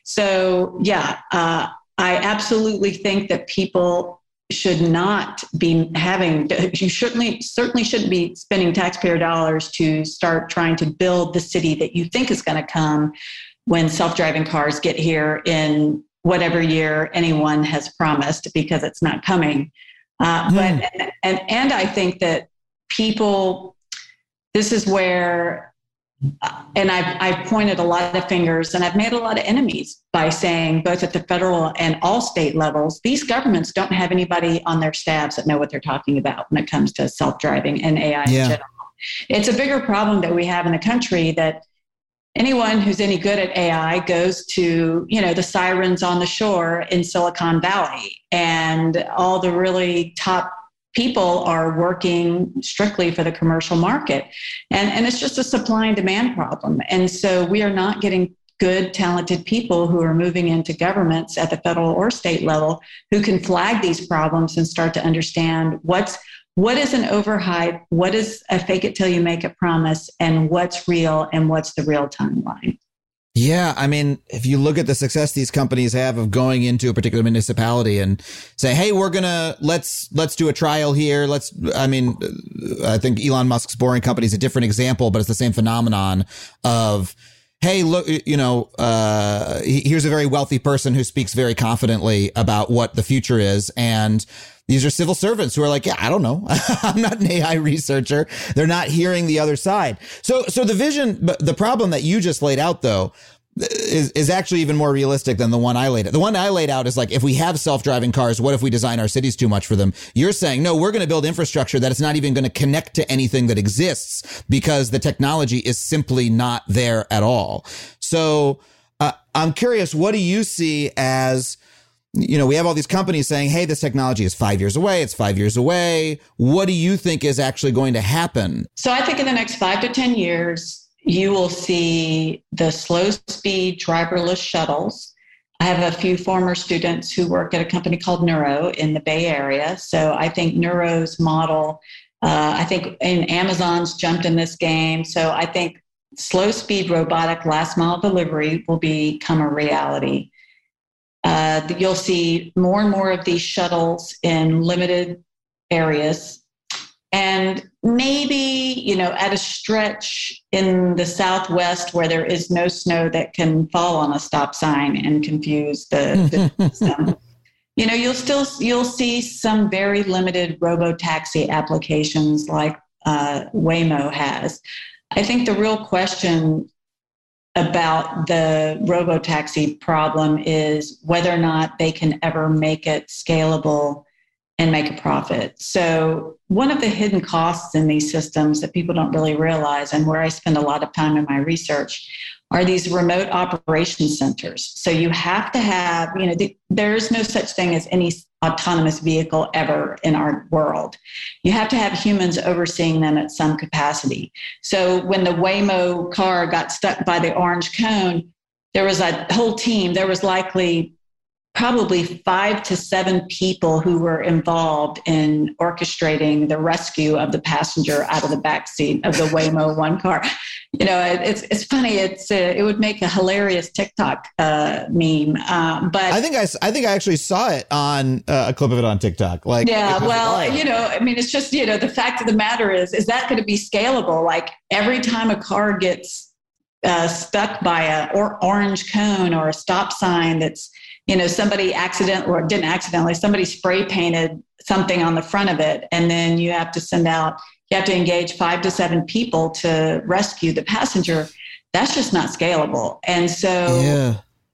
So, I absolutely think that people should not be certainly shouldn't be spending taxpayer dollars to start trying to build the city that you think is going to come when self-driving cars get here in whatever year anyone has promised, because it's not coming. But I think that people, this is where, and I've pointed a lot of fingers and I've made a lot of enemies by saying, both at the federal and all state levels, these governments don't have anybody on their staffs that know what they're talking about when it comes to self-driving and AI in general. It's a bigger problem that we have in the country, that anyone who's any good at AI goes to, the sirens on the shore in Silicon Valley, and all the really top people are working strictly for the commercial market. And it's just a supply and demand problem. And so we are not getting good, talented people who are moving into governments at the federal or state level who can flag these problems and start to understand what is an overhype, what is a fake it till you make it promise, and what's real and what's the real timeline. Yeah, I mean, if you look at the success these companies have of going into a particular municipality and say, hey, let's do a trial here. I think Elon Musk's Boring Company is a different example, but it's the same phenomenon of, hey, look, here's a very wealthy person who speaks very confidently about what the future is. And these are civil servants who are like, yeah, I don't know. I'm not an AI researcher. They're not hearing the other side. So the vision, but the problem that you just laid out, though, is actually even more realistic than the one I laid out. The one I laid out is like, if we have self-driving cars, what if we design our cities too much for them? You're saying, no, we're going to build infrastructure that it's not even going to connect to anything that exists because the technology is simply not there at all. So I'm curious, what do you see as, we have all these companies saying, hey, this technology is 5 years away. It's 5 years away. What do you think is actually going to happen? So I think in the next 5 to 10 years, you will see the slow speed driverless shuttles. I have a few former students who work at a company called Nuro in the Bay Area. So I think Nuro's model, I think Amazon's jumped in this game. So I think slow speed robotic last mile delivery will become a reality. You'll see more and more of these shuttles in limited areas. And maybe, at a stretch in the Southwest where there is no snow that can fall on a stop sign and confuse the system, you'll see some very limited robo-taxi applications like Waymo has. I think the real question about the robo-taxi problem is whether or not they can ever make it scalable and make a profit. So one of the hidden costs in these systems that people don't really realize, and where I spend a lot of time in my research, are these remote operation centers. So you have to have, there is no such thing as any autonomous vehicle ever in our world. You have to have humans overseeing them at some capacity. So when the Waymo car got stuck by the orange cone, there was a whole team. There was likely probably 5 to 7 people who were involved in orchestrating the rescue of the passenger out of the backseat of the Waymo one car. It's funny. It would make a hilarious TikTok meme. But I think I actually saw it on a clip of it on TikTok. It's just, the fact of the matter is that going to be scalable? Like every time a car gets stuck by a orange cone or a stop sign that's, somebody somebody spray painted something on the front of it. And then you have to engage 5 to 7 people to rescue the passenger. That's just not scalable. And so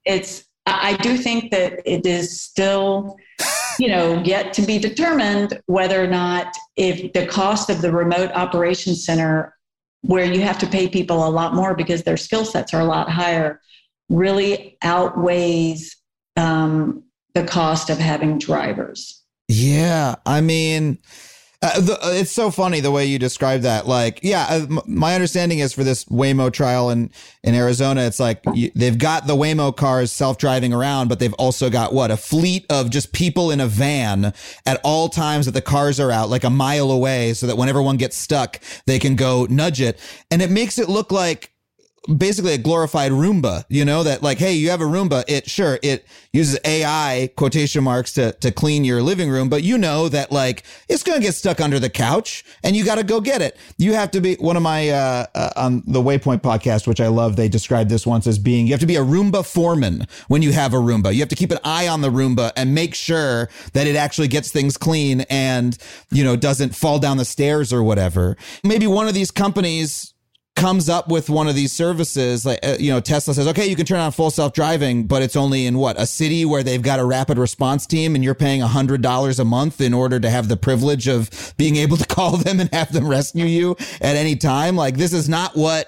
I do think that it is still, yet to be determined whether or not if the cost of the remote operations center, where you have to pay people a lot more because their skill sets are a lot higher, really outweighs the cost of having drivers. Yeah. I mean, it's so funny the way you describe that. Like, my understanding is for this Waymo trial in Arizona, it's like they've got the Waymo cars self-driving around, but they've also got a fleet of just people in a van at all times that the cars are out like a mile away so that whenever one gets stuck, they can go nudge it. And it makes it look like basically a glorified Roomba, that like, hey, you have a Roomba. It uses AI quotation marks to clean your living room, but that like it's going to get stuck under the couch and you got to go get it. You have to be one of my, on the Waypoint podcast, which I love. They described this once as being, you have to be a Roomba foreman when you have a Roomba. You have to keep an eye on the Roomba and make sure that it actually gets things clean and, doesn't fall down the stairs or whatever. Maybe one of these companies comes up with one of these services, like, Tesla says, okay, you can turn on full self-driving, but it's only in a city where they've got a rapid response team and you're paying $100 a month in order to have the privilege of being able to call them and have them rescue you at any time. Like, this is not what,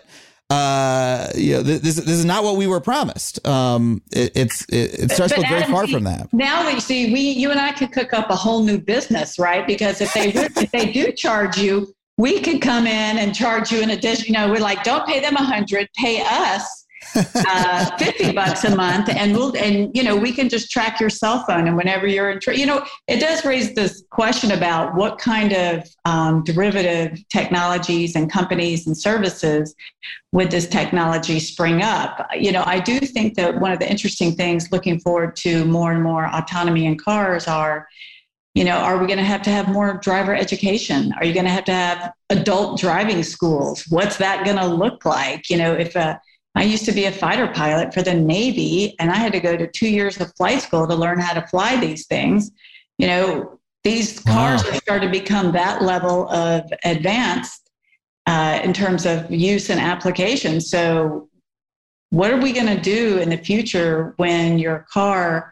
this is not what we were promised. It starts to look very far from that. Now you and I could cook up a whole new business, right? Because if they do charge you, we could come in and charge you in addition. We're like, don't pay them $100, pay us $50 a month, and we can just track your cell phone. And whenever you're in, it does raise this question about what kind of derivative technologies and companies and services would this technology spring up. I do think that one of the interesting things looking forward to more and more autonomy in cars are, are we going to have more driver education? Are you going to have adult driving schools? What's that going to look like? If I used to be a fighter pilot for the Navy and I had to go to 2 years of flight school to learn how to fly these things, these cars are starting to become that level of advanced in terms of use and application. So what are we going to do in the future when your car,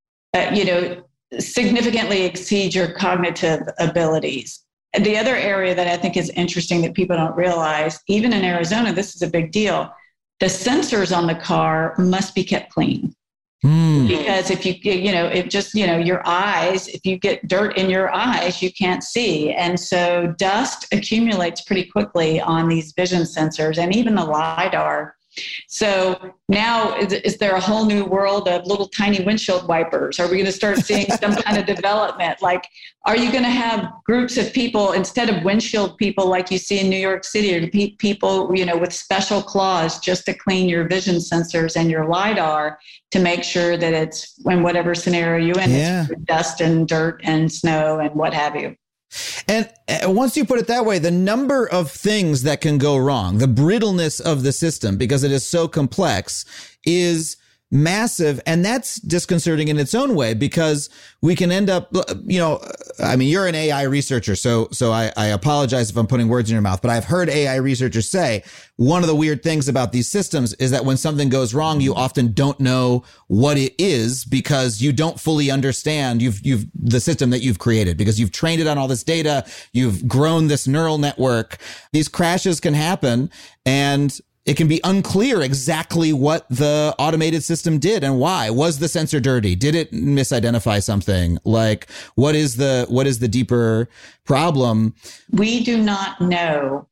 significantly exceeds your cognitive abilities? The other area that I think is interesting that people don't realize, even in Arizona, this is a big deal. The sensors on the car must be kept clean. Because if your eyes, if you get dirt in your eyes, you can't see. And so dust accumulates pretty quickly on these vision sensors and even the LiDAR. So now is there a whole new world of little tiny windshield wipers? Are we going to start seeing some kind of development? Like, are you going to have groups of people instead of windshield people like you see in New York City, or people, with special claws just to clean your vision sensors and your LiDAR to make sure that it's in whatever scenario you're in, it's dust and dirt and snow and what have you. And once you put it that way, the number of things that can go wrong, the brittleness of the system, because it is so complex, is massive. And that's disconcerting in its own way, because we can end up, you're an AI researcher, so I apologize if I'm putting words in your mouth, but I've heard AI researchers say one of the weird things about these systems is that when something goes wrong, you often don't know what it is because you don't fully understand you've the system that you've created, because you've trained it on all this data, you've grown this neural network. These crashes can happen, and it can be unclear exactly what the automated system did and why. Was the sensor dirty? Did it misidentify something? Like, what is the deeper problem? We do not know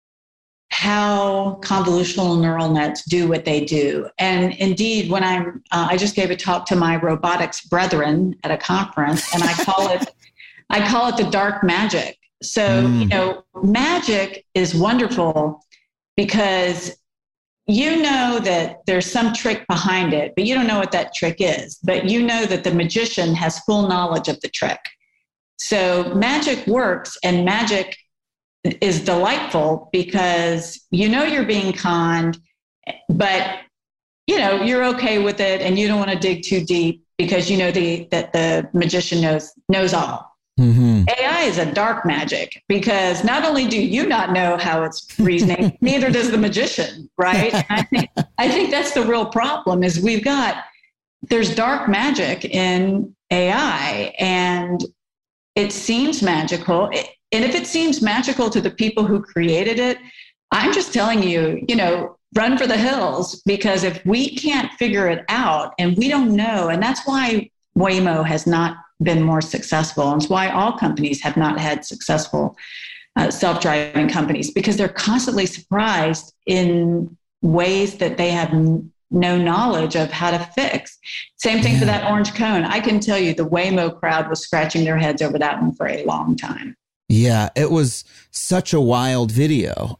how convolutional neural nets do what they do. And indeed, when I just gave a talk to my robotics brethren at a conference, and I call it the dark magic. So, magic is wonderful because you know that there's some trick behind it, but you don't know what that trick is. But you know that the magician has full knowledge of the trick. So magic works, and magic is delightful because you're being conned, but you're okay with it, and you don't want to dig too deep because you know that the magician knows all. Mm-hmm. AI is a dark magic because not only do you not know how it's reasoning, neither does the magician, right? And I think that's the real problem is there's dark magic in AI, and it seems magical. And if it seems magical to the people who created it, I'm just telling you, run for the hills, because if we can't figure it out and we don't know, and that's why Waymo has not been more successful. And it's why all companies have not had successful self-driving companies, because they're constantly surprised in ways that they have no knowledge of how to fix. Same thing for that orange cone. I can tell you the Waymo crowd was scratching their heads over that one for a long time. Yeah, it was such a wild video.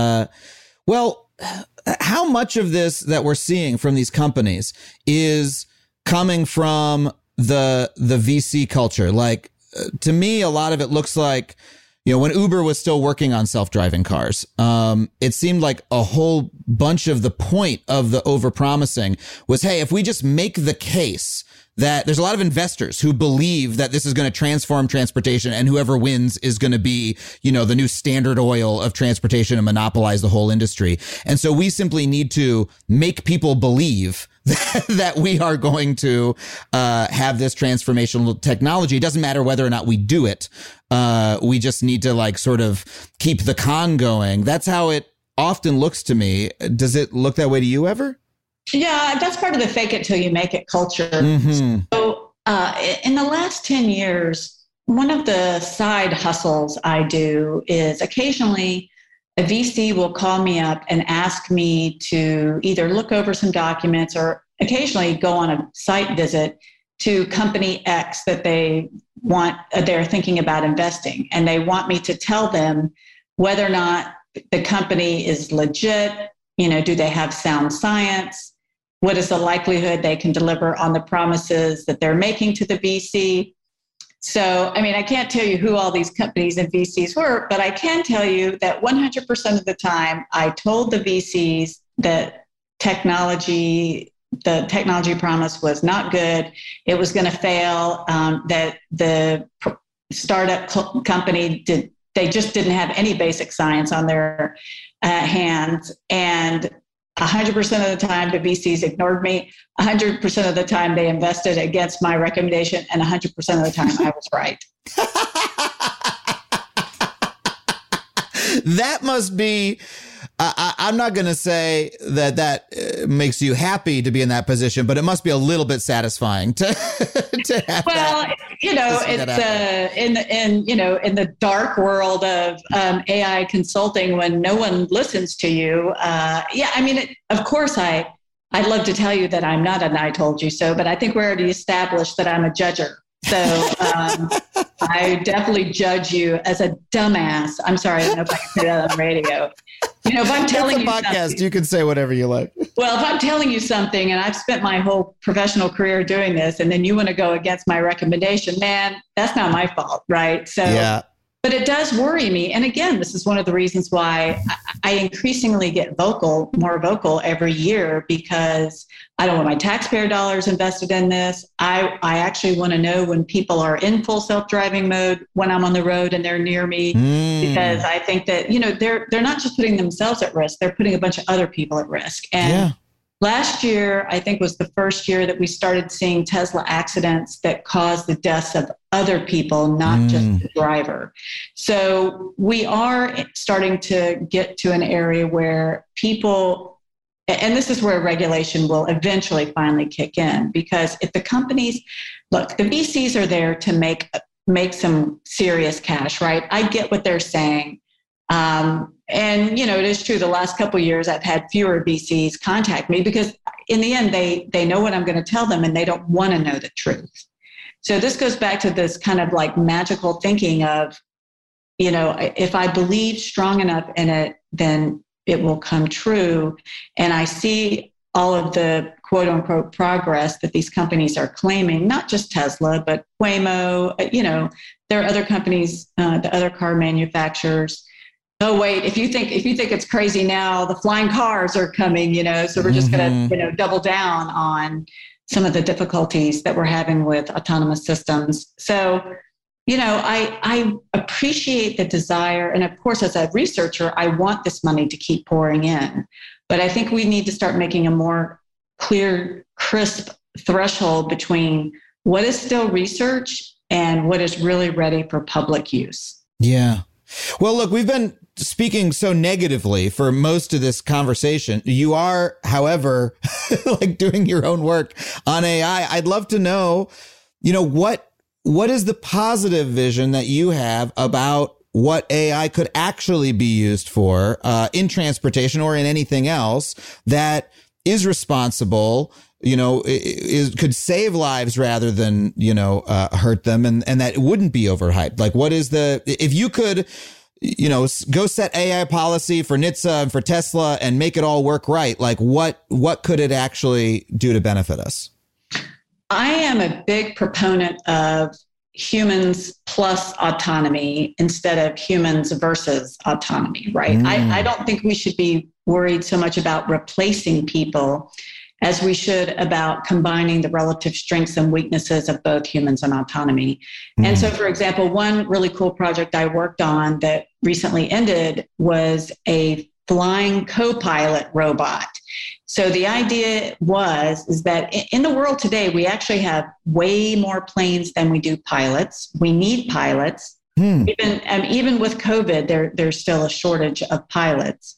How much of this that we're seeing from these companies is coming from the VC culture? Like, to me, a lot of it looks like, when Uber was still working on self-driving cars, it seemed like a whole bunch of the point of the overpromising was, hey, if we just make the case that there's a lot of investors who believe that this is going to transform transportation, and whoever wins is going to be, the new Standard Oil of transportation and monopolize the whole industry. And so we simply need to make people believe that we are going to have this transformational technology. It doesn't matter whether or not we do it. We just need to sort of keep the con going. That's how it often looks to me. Does it look that way to you ever? Yeah, that's part of the fake it till you make it culture. Mm-hmm. So in the last 10 years, one of the side hustles I do is occasionally a VC will call me up and ask me to either look over some documents or occasionally go on a site visit to company X that they're thinking about investing. And they want me to tell them whether or not the company is legit, do they have sound science? What is the likelihood they can deliver on the promises that they're making to the VC? So, I can't tell you who all these companies and VCs were, but I can tell you that 100% of the time, I told the VCs that the technology promise was not good. It was going to fail, that the startup company they just didn't have any basic science on their hands. And 100% of the time, the VCs ignored me. 100% of the time, they invested against my recommendation. And 100% of the time, I was right. That must be, I'm not going to say that makes you happy to be in that position, but it must be a little bit satisfying to have that. It's in the dark world of AI consulting when no one listens to you. Of course, I'd love to tell you that I'm not an I told you so, but I think we already established that I'm a judger. So I definitely judge you as a dumbass. I'm sorry, I don't know if I can say that on radio. If I'm telling you podcast, you can say whatever you like. Well, if I'm telling you something and I've spent my whole professional career doing this, and then you want to go against my recommendation, man, that's not my fault, right? So, yeah. But it does worry me. And again, this is one of the reasons why I increasingly get more vocal every year, because I don't want my taxpayer dollars invested in this. I actually want to know when people are in full self-driving mode, when I'm on the road and they're near me, because I think that, they're not just putting themselves at risk, they're putting a bunch of other people at risk. And last year, I think, was the first year that we started seeing Tesla accidents that caused the deaths of other people, not just the driver. So we are starting to get to an area where people, and this is where regulation will eventually finally kick in, because if the companies, look, the VCs are there to make some serious cash, right? I get what they're saying. And, it is true, the last couple of years, I've had fewer VCs contact me because in the end, they know what I'm going to tell them and they don't want to know the truth. So this goes back to this kind of like magical thinking of, if I believe strong enough in it, then it will come true. And I see all of the quote unquote progress that these companies are claiming, not just Tesla, but Waymo, there are other companies, the other car manufacturers. Oh, wait, if you think it's crazy now, the flying cars are coming, so we're just going to, double down on some of the difficulties that we're having with autonomous systems. So, I appreciate the desire. And of course, as a researcher, I want this money to keep pouring in. But I think we need to start making a more clear, crisp threshold between what is still research and what is really ready for public use. Yeah. Well, look, we've been speaking so negatively for most of this conversation. You are, however, like doing your own work on AI. I'd love to know, what is the positive vision that you have about what AI could actually be used for in transportation or in anything else that is responsible, could save lives rather than, hurt them, and that wouldn't be overhyped. Like, if you could, go set AI policy for NHTSA and for Tesla and make it all work right, like what could it actually do to benefit us? I am a big proponent of humans plus autonomy instead of humans versus autonomy, right? I don't think we should be worried so much about replacing people as we should about combining the relative strengths and weaknesses of both humans and autonomy. And so, for example, one really cool project I worked on that recently ended was a flying co-pilot robot. So the idea is that in the world today, we actually have way more planes than we do pilots. We need pilots. Even with COVID, there's still a shortage of pilots.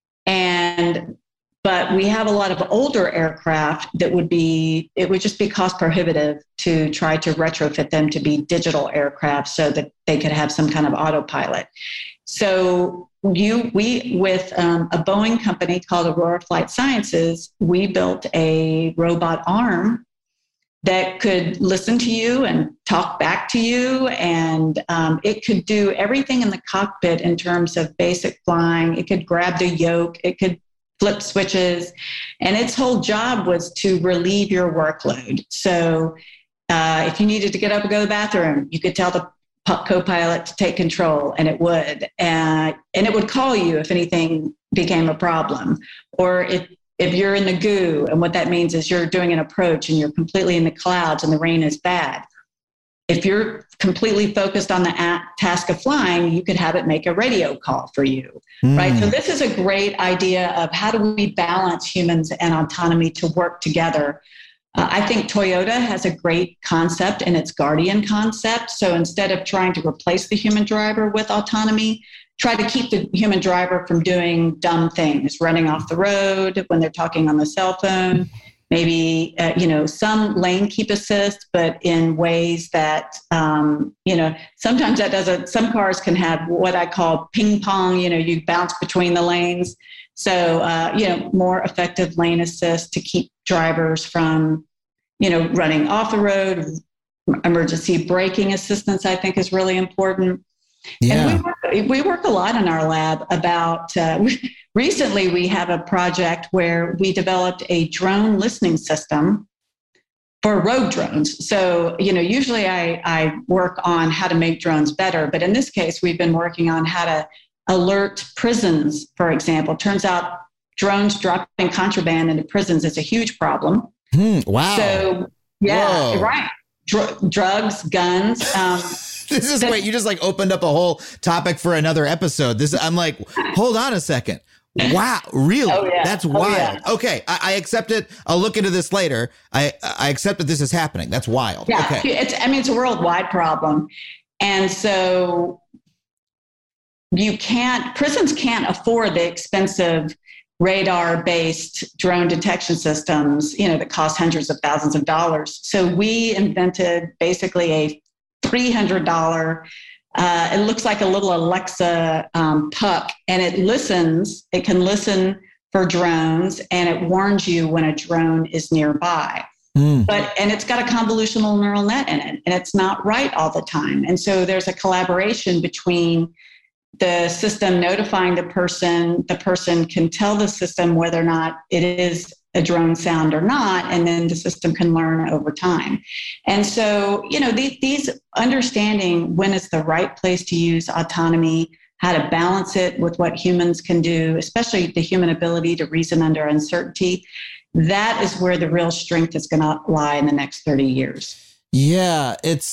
But we have a lot of older aircraft it would just be cost prohibitive to try to retrofit them to be digital aircraft so that they could have some kind of autopilot. So we with a Boeing company called Aurora Flight Sciences, we built a robot arm that could listen to you and talk back to you. And it could do everything in the cockpit in terms of basic flying. It could grab the yoke. It could flip switches. And its whole job was to relieve your workload. So if you needed to get up and go to the bathroom, you could tell the co-pilot to take control, and it would. And it would call you if anything became a problem. Or if you're in the goo, and what that means is you're doing an approach and you're completely in the clouds and the rain is bad, if you're completely focused on the task of flying, you could have it make a radio call for you, right? So this is a great idea of how do we balance humans and autonomy to work together. I think Toyota has a great concept in its Guardian concept. So instead of trying to replace the human driver with autonomy, try to keep the human driver from doing dumb things, running off the road when they're talking on the cell phone, maybe, some lane keep assist, but in ways that, sometimes that doesn't, some cars can have what I call ping pong, you bounce between the lanes. So, more effective lane assist to keep drivers from, running off the road. Emergency braking assistance, I think, is really important. Yeah. And we work a lot in our lab about, recently we have a project where we developed a drone listening system for road drones. So, usually I work on how to make drones better, but in this case, we've been working on how to alert prisons, for example. Turns out drones dropping contraband into prisons is a huge problem. Wow. So, yeah, Whoa. right. Drugs, guns. This is wait, you just opened up a whole topic for another episode. I'm like, hold on a second. Wow, really? Oh, yeah. That's wild. Yeah. Okay, I accept it. I'll look into this later. I accept that this is happening. That's wild. Yeah, Okay. it's a worldwide problem. And so prisons can't afford the expensive radar-based drone detection systems, that cost hundreds of thousands of dollars. So we invented basically a $300, it looks like a little Alexa puck, and it can listen for drones, and it warns you when a drone is nearby. And it's got a convolutional neural net in it, and it's not right all the time. And so there's a collaboration between the system notifying the person can tell the system whether or not it is a drone sound or not, and then the system can learn over time. And so, these understanding when it's the right place to use autonomy, how to balance it with what humans can do, especially the human ability to reason under uncertainty, that is where the real strength is going to lie in the next 30 years. Yeah, it's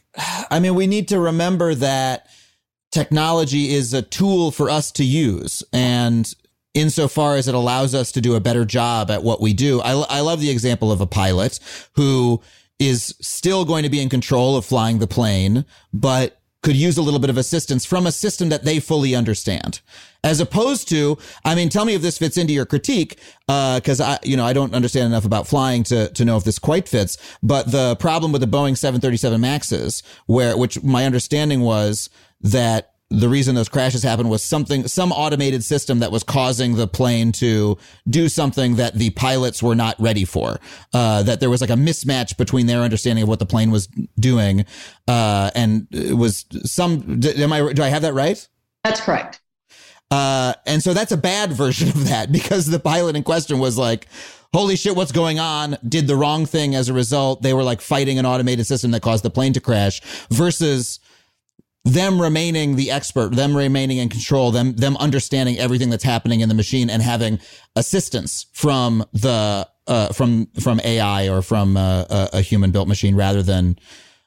we need to remember that technology is a tool for us to use. And insofar as it allows us to do a better job at what we do, I love the example of a pilot who is still going to be in control of flying the plane, but could use a little bit of assistance from a system that they fully understand. As opposed to, tell me if this fits into your critique, because I don't understand enough about flying to know if this quite fits. But the problem with the Boeing 737 Maxes, which my understanding was that the reason those crashes happened was some automated system that was causing the plane to do something that the pilots were not ready for. That there was a mismatch between their understanding of what the plane was doing, and it was do I have that right? That's correct. And so that's a bad version of that, because the pilot in question was like, holy shit, what's going on? Did the wrong thing as a result. They were fighting an automated system that caused the plane to crash, versus them remaining the expert, them remaining in control, them understanding everything that's happening in the machine and having assistance from the from AI or from a human built machine, rather than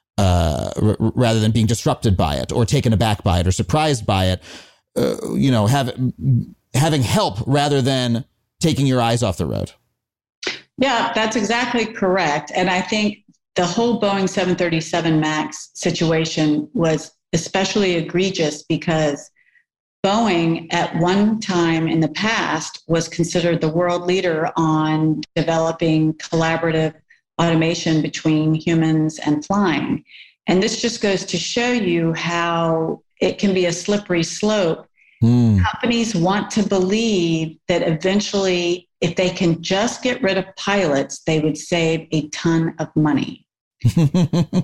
being disrupted by it or taken aback by it or surprised by it. Having help rather than taking your eyes off the road. Yeah, that's exactly correct. And I think the whole Boeing 737 MAX situation was especially egregious because Boeing at one time in the past was considered the world leader on developing collaborative automation between humans and flying. And this just goes to show you how it can be a slippery slope. Companies want to believe that eventually, if they can just get rid of pilots, they would save a ton of money. But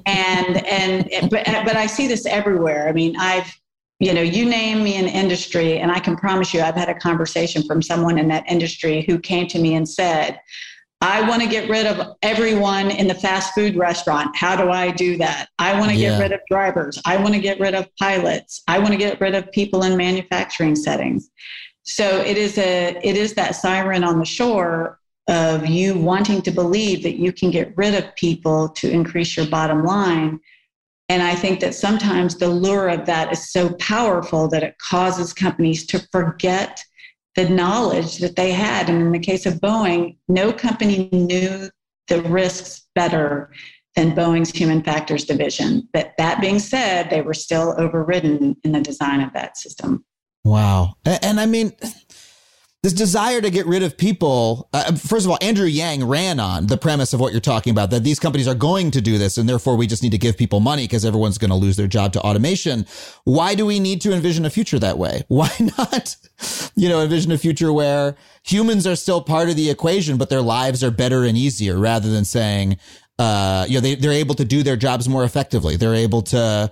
I see this everywhere. You name me an industry, and I can promise you I've had a conversation from someone in that industry who came to me and said, I want to get rid of everyone in the fast food restaurant. How do I do that? I want to get rid of drivers. I want to get rid of pilots. I want to get rid of people in manufacturing settings. So it is that siren on the shore of you wanting to believe that you can get rid of people to increase your bottom line. And I think that sometimes the lure of that is so powerful that it causes companies to forget the knowledge that they had. And in the case of Boeing, no company knew the risks better than Boeing's human factors division. But that being said, they were still overridden in the design of that system. Wow. And I mean, this desire to get rid of people, first of all, Andrew Yang ran on the premise of what you're talking about, that these companies are going to do this, and therefore we just need to give people money because everyone's going to lose their job to automation. Why do we need to envision a future that way? Why not, envision a future where humans are still part of the equation, but their lives are better and easier, rather than saying, they're able to do their jobs more effectively. They're able to,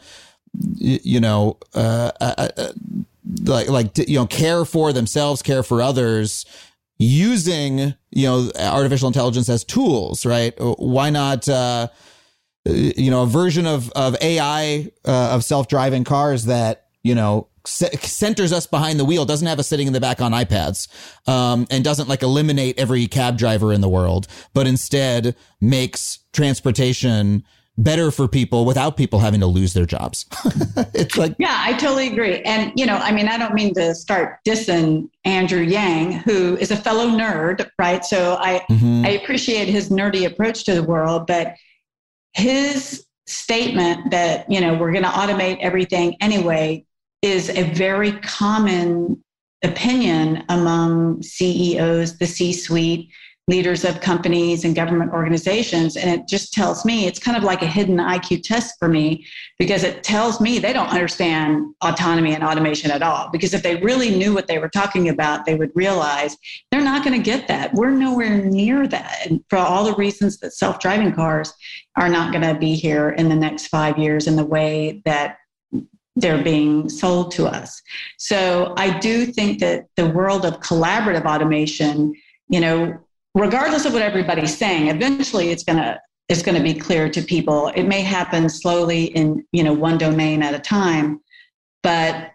care for themselves, care for others, using, artificial intelligence as tools, right? Why not, a version of AI, of self-driving cars that, centers us behind the wheel, doesn't have us sitting in the back on iPads, and doesn't eliminate every cab driver in the world, but instead makes transportation better for people without people having to lose their jobs. It's yeah, I totally agree. And, I don't mean to start dissing Andrew Yang, who is a fellow nerd, right? So I appreciate his nerdy approach to the world, but his statement that, we're going to automate everything anyway is a very common opinion among CEOs, the C-suite, leaders of companies and government organizations. And it just tells me, it's kind of like a hidden IQ test for me, because it tells me they don't understand autonomy and automation at all. Because if they really knew what they were talking about, they would realize they're not going to get that. We're nowhere near that. And for all the reasons that self-driving cars are not going to be here in the next 5 years in the way that they're being sold to us. So I do think that the world of collaborative automation, regardless of what everybody's saying, eventually it's going to be clear to people. It may happen slowly in, one domain at a time, but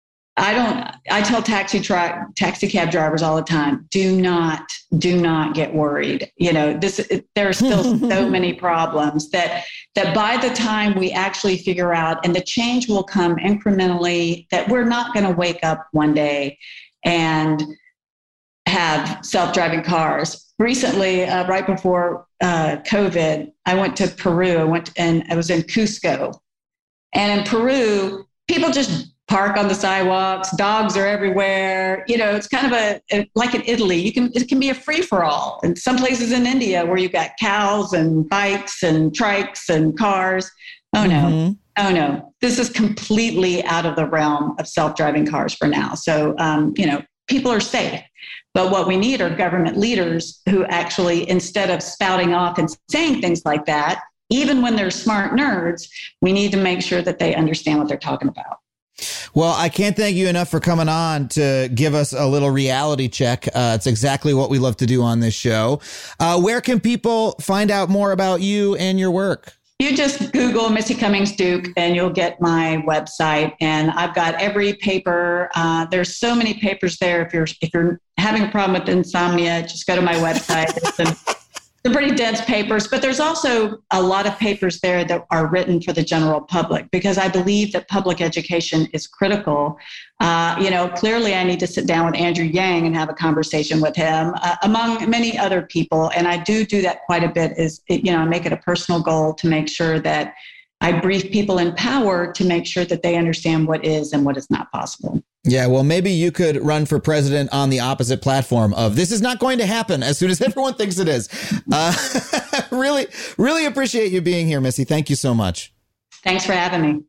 I tell taxi cab drivers all the time, do not get worried. There are still so many problems that by the time we actually figure out, and the change will come incrementally, that we're not going to wake up one day and have self-driving cars. Recently, right before COVID, I went to Peru. I was in Cusco. And in Peru, people just park on the sidewalks. Dogs are everywhere. It's kind of like in Italy. It can be a free-for-all. And some places in India where you've got cows and bikes and trikes and cars. Oh, no. Mm-hmm. Oh, no. This is completely out of the realm of self-driving cars for now. So, people are safe. But what we need are government leaders who actually, instead of spouting off and saying things like that, even when they're smart nerds, we need to make sure that they understand what they're talking about. Well, I can't thank you enough for coming on to give us a little reality check. It's exactly what we love to do on this show. Where can people find out more about you and your work? You just Google Missy Cummings Duke and you'll get my website. And I've got every paper. There's so many papers there. If you're having a problem with insomnia, just go to my website. They're pretty dense papers, but there's also a lot of papers there that are written for the general public, because I believe that public education is critical. Clearly I need to sit down with Andrew Yang and have a conversation with him, among many other people. And I do that quite a bit. I make it a personal goal to make sure that I brief people in power to make sure that they understand what is and what is not possible. Yeah, well, maybe you could run for president on the opposite platform of this is not going to happen as soon as everyone thinks it is. Really, really appreciate you being here, Missy. Thank you so much. Thanks for having me.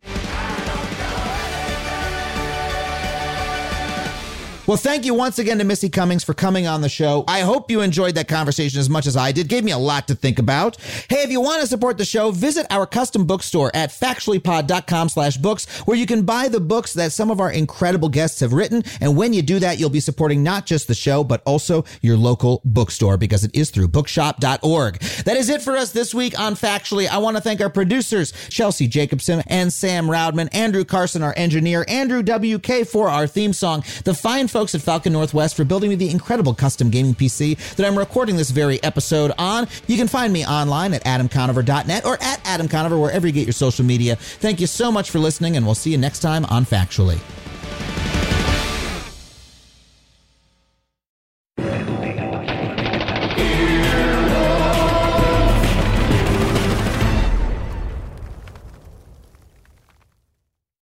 Well, thank you once again to Missy Cummings for coming on the show. I hope you enjoyed that conversation as much as I did. Gave me a lot to think about. Hey, if you want to support the show, visit our custom bookstore at factuallypod.com/books, where you can buy the books that some of our incredible guests have written. And when you do that, you'll be supporting not just the show, but also your local bookstore, because it is through bookshop.org. That is it for us this week on Factually. I want to thank our producers, Chelsea Jacobson and Sam Roudman, Andrew Carson, our engineer, Andrew WK for our theme song, the fine folks folks at Falcon Northwest for building me the incredible custom gaming PC that I'm recording this very episode on. You can find me online at adamconover.net or at Adam Conover, wherever you get your social media. Thank you so much for listening, and we'll see you next time on Factually.